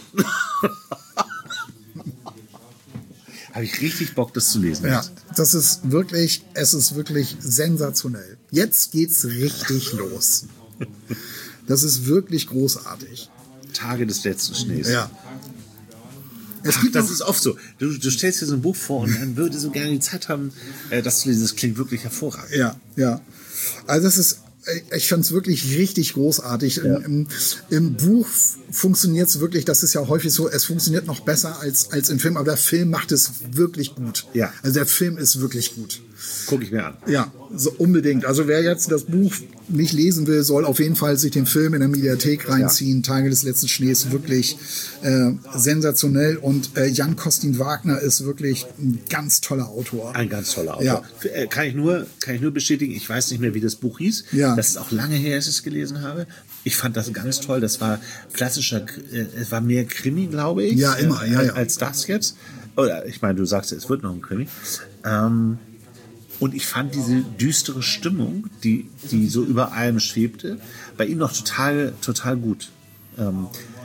A: Habe ich richtig Bock, das zu lesen.
B: Ja, das ist wirklich, es ist wirklich sensationell. Jetzt geht's richtig los. Das ist wirklich großartig.
A: Tage des letzten Schnees.
B: Ja. Es
A: Ach,
B: gibt
A: das
B: noch,
A: ist oft so. Du, du stellst dir so ein Buch vor und dann würde so gerne die Zeit haben, äh, dass du dieses klingt wirklich hervorragend.
B: ja, ja. Also das ist, ich fand es wirklich richtig großartig.
A: Ja.
B: Im, im, Im Buch funktioniert es wirklich, das ist ja häufig so, es funktioniert noch besser als, als im Film, aber der Film macht es wirklich gut.
A: Ja.
B: Also der Film ist wirklich gut.
A: Guck ich mir an.
B: Ja, so unbedingt. Also wer jetzt das Buch nicht lesen will, soll auf jeden Fall sich den Film in der Mediathek reinziehen. Ja. Tage des letzten Schnees, wirklich äh, sensationell. Und äh, Jan Costin Wagner ist wirklich ein ganz toller Autor.
A: Ein ganz toller Autor.
B: Ja.
A: Äh, Kann ich nur, kann ich nur bestätigen, ich weiß nicht mehr, wie das Buch hieß.
B: Ja.
A: Das ist auch lange her, dass ich es gelesen habe. Ich fand das ganz toll. Das war klassischer, äh, es war mehr Krimi, glaube ich.
B: Ja, immer, ja, ja.
A: Als das jetzt. Oder ich meine, du sagst, es wird noch ein Krimi. Ähm, Und ich fand diese düstere Stimmung, die, die so über allem schwebte, bei ihm noch total, total gut. Ähm,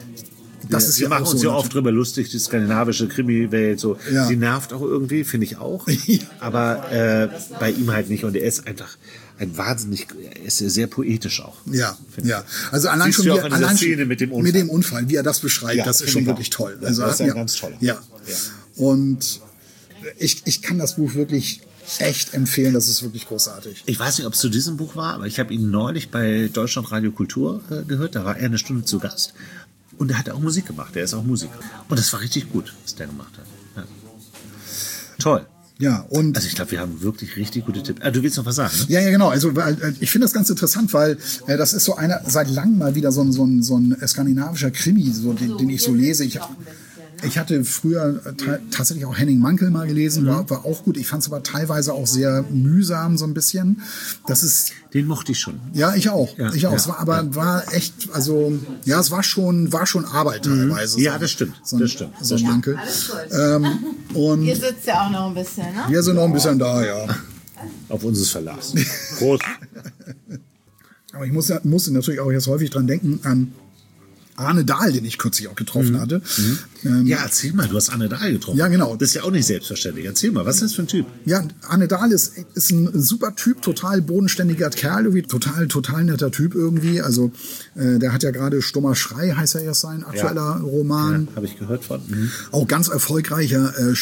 B: Das
A: wir,
B: ist
A: wir
B: ja
A: machen
B: auch
A: uns
B: so,
A: ja oft drüber lustig, die skandinavische Krimi-Welt. So.
B: Ja.
A: Sie nervt auch irgendwie, finde ich auch. Aber äh, bei ihm halt nicht. Und er ist einfach ein wahnsinnig, er ist sehr poetisch auch.
B: Ja,
A: finde
B: ja.
A: ich.
B: Also allein
A: Siehst
B: schon,
A: du
B: wie
A: auch
B: er-
A: an dieser
B: allein
A: Szene
B: schon
A: mit dem Unfall.
B: mit dem Unfall, wie er das beschreibt,
A: Ja,
B: das ist
A: finde
B: schon
A: ich
B: wirklich
A: auch.
B: toll.
A: Das ist ein
B: ja,
A: ganz toller.
B: Ja.
A: Ja.
B: Und ich, ich kann das Buch wirklich echt empfehlen, das ist wirklich großartig.
A: Ich weiß nicht, ob es zu diesem Buch war, aber ich habe ihn neulich bei Deutschland Radio Kultur äh, gehört. Da war er eine Stunde zu Gast. Und er hat auch Musik gemacht. Er ist auch Musiker. Und das war richtig gut, was der gemacht hat. Ja. Toll.
B: Ja, und
A: Also ich glaube, wir haben wirklich richtig gute Tipps. Ah, du willst noch was sagen, ne?
B: ja, ja, genau. Also weil, äh, ich finde das ganz interessant, weil äh, das ist so einer seit langem mal wieder so ein, so ein, so ein skandinavischer Krimi, so, den, den ich so lese. Ich, ich hatte früher äh, ta- tatsächlich auch Henning Mankell mal gelesen, war, war auch gut. Ich fand es aber teilweise auch sehr mühsam so ein bisschen. Das ist
A: Den mochte ich schon.
B: ja, ich auch.
A: Ja,
B: ich auch.
A: ja,
B: es war aber war echt, also ja, es war schon, war schon Arbeit teilweise.
A: Ja,
B: so,
A: das stimmt.
B: So ein,
A: Das stimmt.
B: So ein Mankell.
C: Alles gut.
B: Ähm, und
C: Ihr sitzt ja auch noch ein bisschen, ne?
B: wir sind noch ein bisschen da, ja.
A: Auf unseres Verlass. Groß.
B: Aber ich musste, musste natürlich auch jetzt häufig dran denken an Arne Dahl, den ich kürzlich auch getroffen hatte. Ähm,
A: Ja, erzähl mal, du hast Anne Dahl getroffen.
B: Ja, genau.
A: Das ist ja auch nicht selbstverständlich. Erzähl mal, was ist das für ein Typ?
B: Ja, Arne Dahl ist, ist ein super Typ, total bodenständiger Kerl, irgendwie total, total netter Typ irgendwie. Also äh, der hat ja gerade Stummer Schrei, heißt er erst sein aktueller Roman.
A: Ja, habe ich gehört von. Mhm.
B: Auch ganz erfolgreicher äh,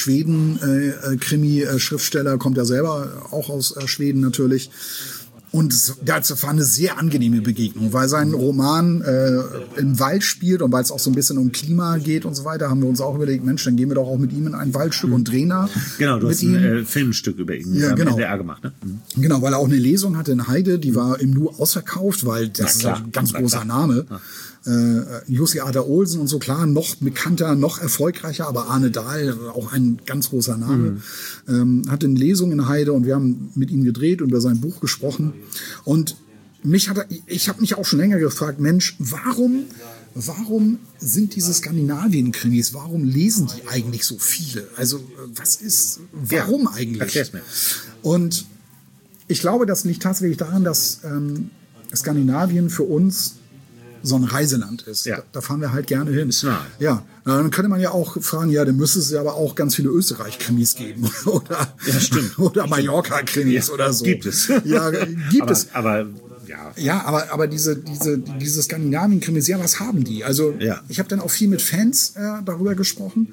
B: Schweden-Krimi-Schriftsteller, kommt ja selber auch aus äh, Schweden natürlich. Und es das war eine sehr angenehme Begegnung, weil sein Roman äh, im Wald spielt und weil es auch so ein bisschen um Klima geht und so weiter, haben wir uns auch überlegt, Mensch, dann gehen wir doch auch mit ihm in ein Waldstück und drehen da
A: Genau, du
B: mit
A: hast ein
B: ihm.
A: äh, Filmstück über ihn
B: Ja,
A: am
B: genau.
A: N D R gemacht, ne? Mhm.
B: Genau, weil er auch eine Lesung hatte in Heide, die war im Nu ausverkauft, weil das ist
A: klar,
B: ein ganz
A: na
B: großer
A: klar.
B: Name. Äh, Jussi Adler Olsen und so, klar, noch bekannter, noch erfolgreicher, aber Arne Dahl, auch ein ganz großer Name,
A: Mhm.
B: ähm, hatte eine Lesung in Heide und wir haben mit ihm gedreht und über sein Buch gesprochen. Und mich hat er, ich habe mich auch schon länger gefragt, Mensch, warum, warum sind diese Skandinavien-Krimis, warum lesen die eigentlich so viele? Also, äh, was ist, warum
A: Ja,
B: eigentlich?
A: erklär's mir.
B: Und ich glaube, das liegt tatsächlich daran, dass ähm, Skandinavien für uns so ein Reiseland ist.
A: Ja.
B: Da, da fahren wir halt gerne hin.
A: Ist nahe.
B: Ja, na, dann könnte man ja auch fragen, ja, dann müsste es ja aber auch ganz viele Österreich-Krimis geben. oder,
A: Ja, stimmt.
B: oder Mallorca-Krimis
A: Ja,
B: oder so.
A: gibt es.
B: Ja, gibt
A: aber,
B: es.
A: Aber, ja.
B: Ja, aber, aber diese, diese, diese Skandinavien-Krimis, ja, was haben die? Also
A: Ja.
B: ich habe dann auch viel mit Fans äh, darüber gesprochen.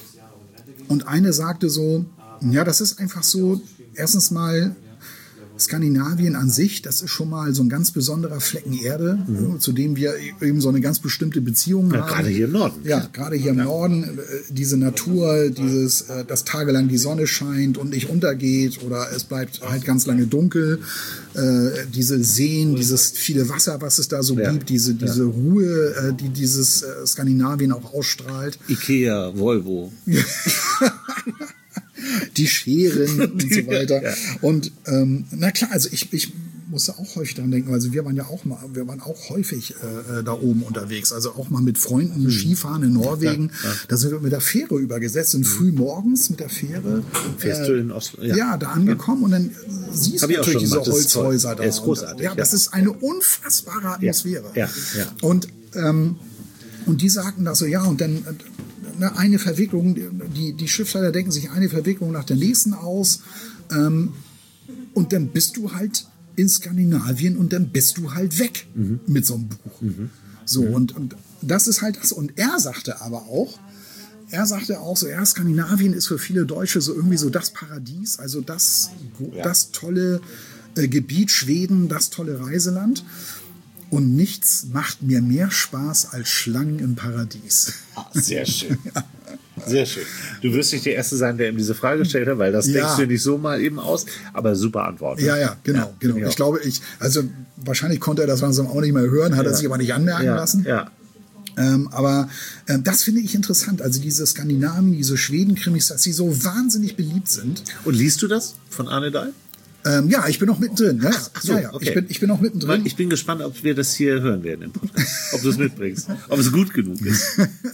B: Und eine sagte so, ja, das ist einfach so, erstens mal Skandinavien an sich, das ist schon mal so ein ganz besonderer Flecken Erde, mhm. zu dem wir eben so eine ganz bestimmte Beziehung
A: Ja,
B: haben.
A: gerade hier im Norden.
B: Ja, gerade hier im Norden, äh, diese Natur, dieses, äh, dass tagelang die Sonne scheint und nicht untergeht oder es bleibt halt ganz lange dunkel, äh, diese Seen, dieses viele Wasser, was es da so
A: Ja.
B: gibt, diese, diese Ruhe, äh, die dieses äh, Skandinavien auch ausstrahlt.
A: Ikea, Volvo.
B: Die Scheren und so weiter.
A: Ja.
B: Und ähm, na klar, also ich, ich musste auch häufig dran denken, also wir waren ja auch mal, wir waren auch häufig äh, da oben unterwegs, also auch mal mit Freunden Skifahren in Norwegen.
A: Ja, ja.
B: Da sind wir mit der Fähre übergesetzt, sind früh morgens mit der Fähre
A: Fährst
B: äh,
A: du in Oslo?
B: ja.
A: Ja.
B: da angekommen und dann siehst
A: Hab
B: du
A: ich auch
B: natürlich
A: schon
B: diese
A: gemacht. Das ist toll.
B: Holzhäuser da.
A: Ja, ist großartig,
B: Und, ja,
A: ja.
B: das ist eine unfassbare Atmosphäre.
A: Ja, ja.
B: Und ähm, und die sagten das so, ja, und dann äh, eine Verwicklung, die, die Schriftsteller denken sich eine Verwicklung nach der nächsten aus. Ähm, und dann bist du halt in Skandinavien und dann bist du halt weg
A: Mhm.
B: mit so einem Buch. So, und, und das ist halt das. Und er sagte aber auch, er sagte auch so, ja, Skandinavien ist für viele Deutsche so irgendwie so das Paradies, also das,
A: Ja.
B: das tolle äh, Gebiet Schweden, das tolle Reiseland. Und nichts macht mir mehr Spaß als Schlangen im Paradies.
A: Sehr schön. Sehr schön. Du wirst nicht der Erste sein, der ihm diese Frage gestellt hat, weil das
B: Ja.
A: denkst du nicht so mal eben aus. Aber super Antwort.
B: Ja, ja, genau,
A: Ja,
B: genau.
A: ja.
B: Ich glaube, ich, also wahrscheinlich konnte er das langsam auch nicht mehr hören, hat er
A: Ja.
B: sich aber nicht anmerken
A: ja,
B: lassen.
A: Ja.
B: Ähm, aber ähm, das finde ich interessant. Also diese Skandinavien, diese Schweden-Krimis, dass sie so wahnsinnig beliebt sind.
A: Und liest du das von Arne Dahl?
B: Ähm, ja, ich bin noch mittendrin. Ja,
A: Ach so,
B: ja, ja.
A: okay.
B: Ich bin, ich bin noch mittendrin.
A: Ich bin gespannt, ob wir das hier hören werden im Podcast. Ob du es mitbringst. Ob es gut genug ist.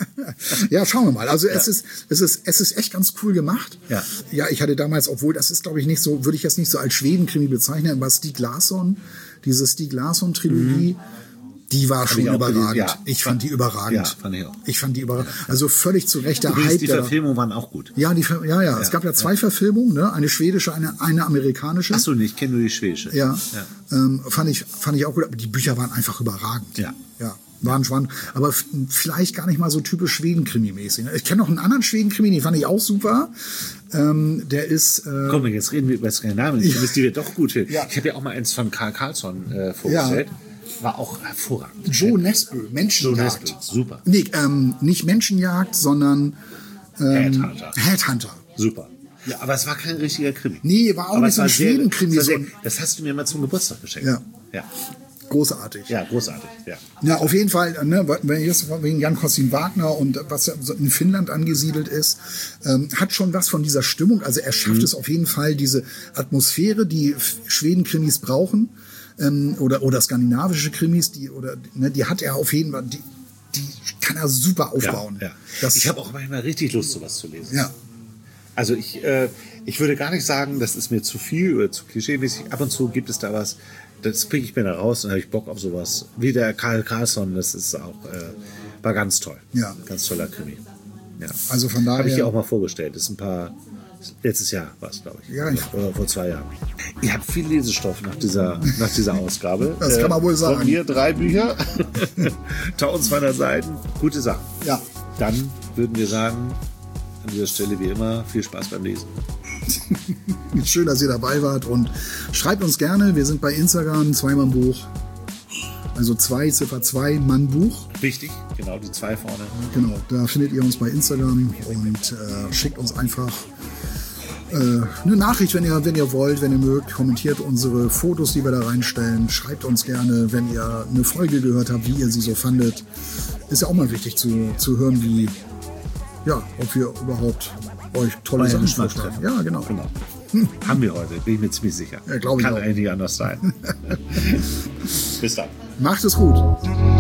B: Ja, schauen wir mal. Also es ist, es ist, es ist echt ganz cool gemacht.
A: Ja.
B: Ja, ich hatte damals, obwohl das ist, glaube ich, nicht so, würde ich jetzt nicht so als Schweden-Krimi bezeichnen, aber Stieg Larsson, diese Stieg Larsson-Trilogie, die war schon
A: ich auch
B: überragend.
A: gelesen, ja.
B: Ich fand die überragend.
A: Ja, fand ich auch.
B: Ich fand die überragend. Also völlig zu Recht der
A: Übrigens,
B: Hype.
A: die
B: der-
A: Verfilmungen waren auch gut.
B: Ja, die, Ver- ja, ja, es gab ja zwei Verfilmungen, ne? Eine schwedische, eine, eine amerikanische.
A: Achso, ich kenne nur die schwedische.
B: Ja,
A: ja.
B: Ähm, fand ich, fand ich auch gut. Aber die Bücher waren einfach überragend.
A: Ja.
B: Ja, waren spannend. Aber f- vielleicht gar nicht mal so typisch Schweden-Krimi-mäßig. Ich kenne noch einen anderen Schweden-Krimi, den fand ich auch super. Ähm, der ist, äh,
A: Komm, jetzt reden wir über Skandinavien. Ich finde, die wir doch gut finden.
B: Ja.
A: Ich habe ja auch mal eins von Karl Karlsson äh, vorgestellt. War auch hervorragend.
B: Joe Nesbø,
A: Joe
B: Menschenjagd.
A: Nesbø, super.
B: Nee, ähm, nicht Menschenjagd, sondern ähm,
A: Headhunter.
B: Headhunter.
A: Super. Ja, aber es war kein richtiger Krimi.
B: Nee, war auch
A: Aber
B: nicht
A: es
B: so ein
A: war sehr-
B: Schweden-Krimi,
A: es war sehr-
B: so-
A: Das hast du mir mal zum Geburtstag geschenkt.
B: Ja.
A: Ja,
B: Großartig.
A: ja großartig. Ja.
B: Ja, auf jeden Fall, ne, wenn jetzt wegen Jan Kostin Wagner und was ja so in Finnland angesiedelt ist, ähm, hat schon was von dieser Stimmung. Also er schafft
A: Mhm.
B: es auf jeden Fall, diese Atmosphäre, die F- Schweden-Krimis brauchen, ähm, oder, oder skandinavische Krimis, die, oder, ne, die hat er auf jeden Fall, die, die kann er super aufbauen.
A: Ja, ja.
B: Das,
A: Ich habe auch manchmal richtig Lust, sowas zu lesen.
B: ja.
A: Also ich, äh, ich würde gar nicht sagen, das ist mir zu viel oder zu klischeemäßig. Ab und zu gibt es da was, das bringe ich mir da raus und habe ich Bock auf sowas. Wie der Karl Karlsson, das ist auch, äh, war ganz toll.
B: Ja.
A: Ganz toller Krimi. Ja.
B: Also von daher.
A: Habe ich dir auch mal vorgestellt. Das ist ein paar, letztes Jahr war es, glaube ich.
B: Ja, ich-
A: Oder vor zwei Jahren. Ihr habt viel Lesestoff nach dieser, nach dieser Ausgabe.
B: Das kann man wohl sagen.
A: Von mir drei Bücher, eintausendzweihundert Seiten, gute Sache.
B: Ja.
A: Dann würden wir sagen, an dieser Stelle wie immer, viel Spaß beim Lesen.
B: Schön, dass ihr dabei wart und schreibt uns gerne. Wir sind bei Instagram, Zweimann-Buch. Also zwei, Ziffer zwei, Mann-Buch.
A: Wichtig, genau, die zwei vorne.
B: Genau, da findet ihr uns bei Instagram und äh, schickt uns einfach äh, eine Nachricht, wenn ihr, wenn ihr wollt, wenn ihr mögt. Kommentiert unsere Fotos, die wir da reinstellen. Schreibt uns gerne, wenn ihr eine Folge gehört habt, wie ihr sie so fandet. Ist ja auch mal wichtig zu, zu hören, wie, ja, ob wir überhaupt euch tolle
A: Euren
B: Sachen
A: Geschmack
B: vorstellen.
A: treffen.
B: Ja, genau.
A: Genau. Haben wir heute, bin ich mir ziemlich sicher.
B: Ja, glaub ich
A: Kann
B: auch.
A: eigentlich nicht anders sein. Bis dann.
B: Macht es gut.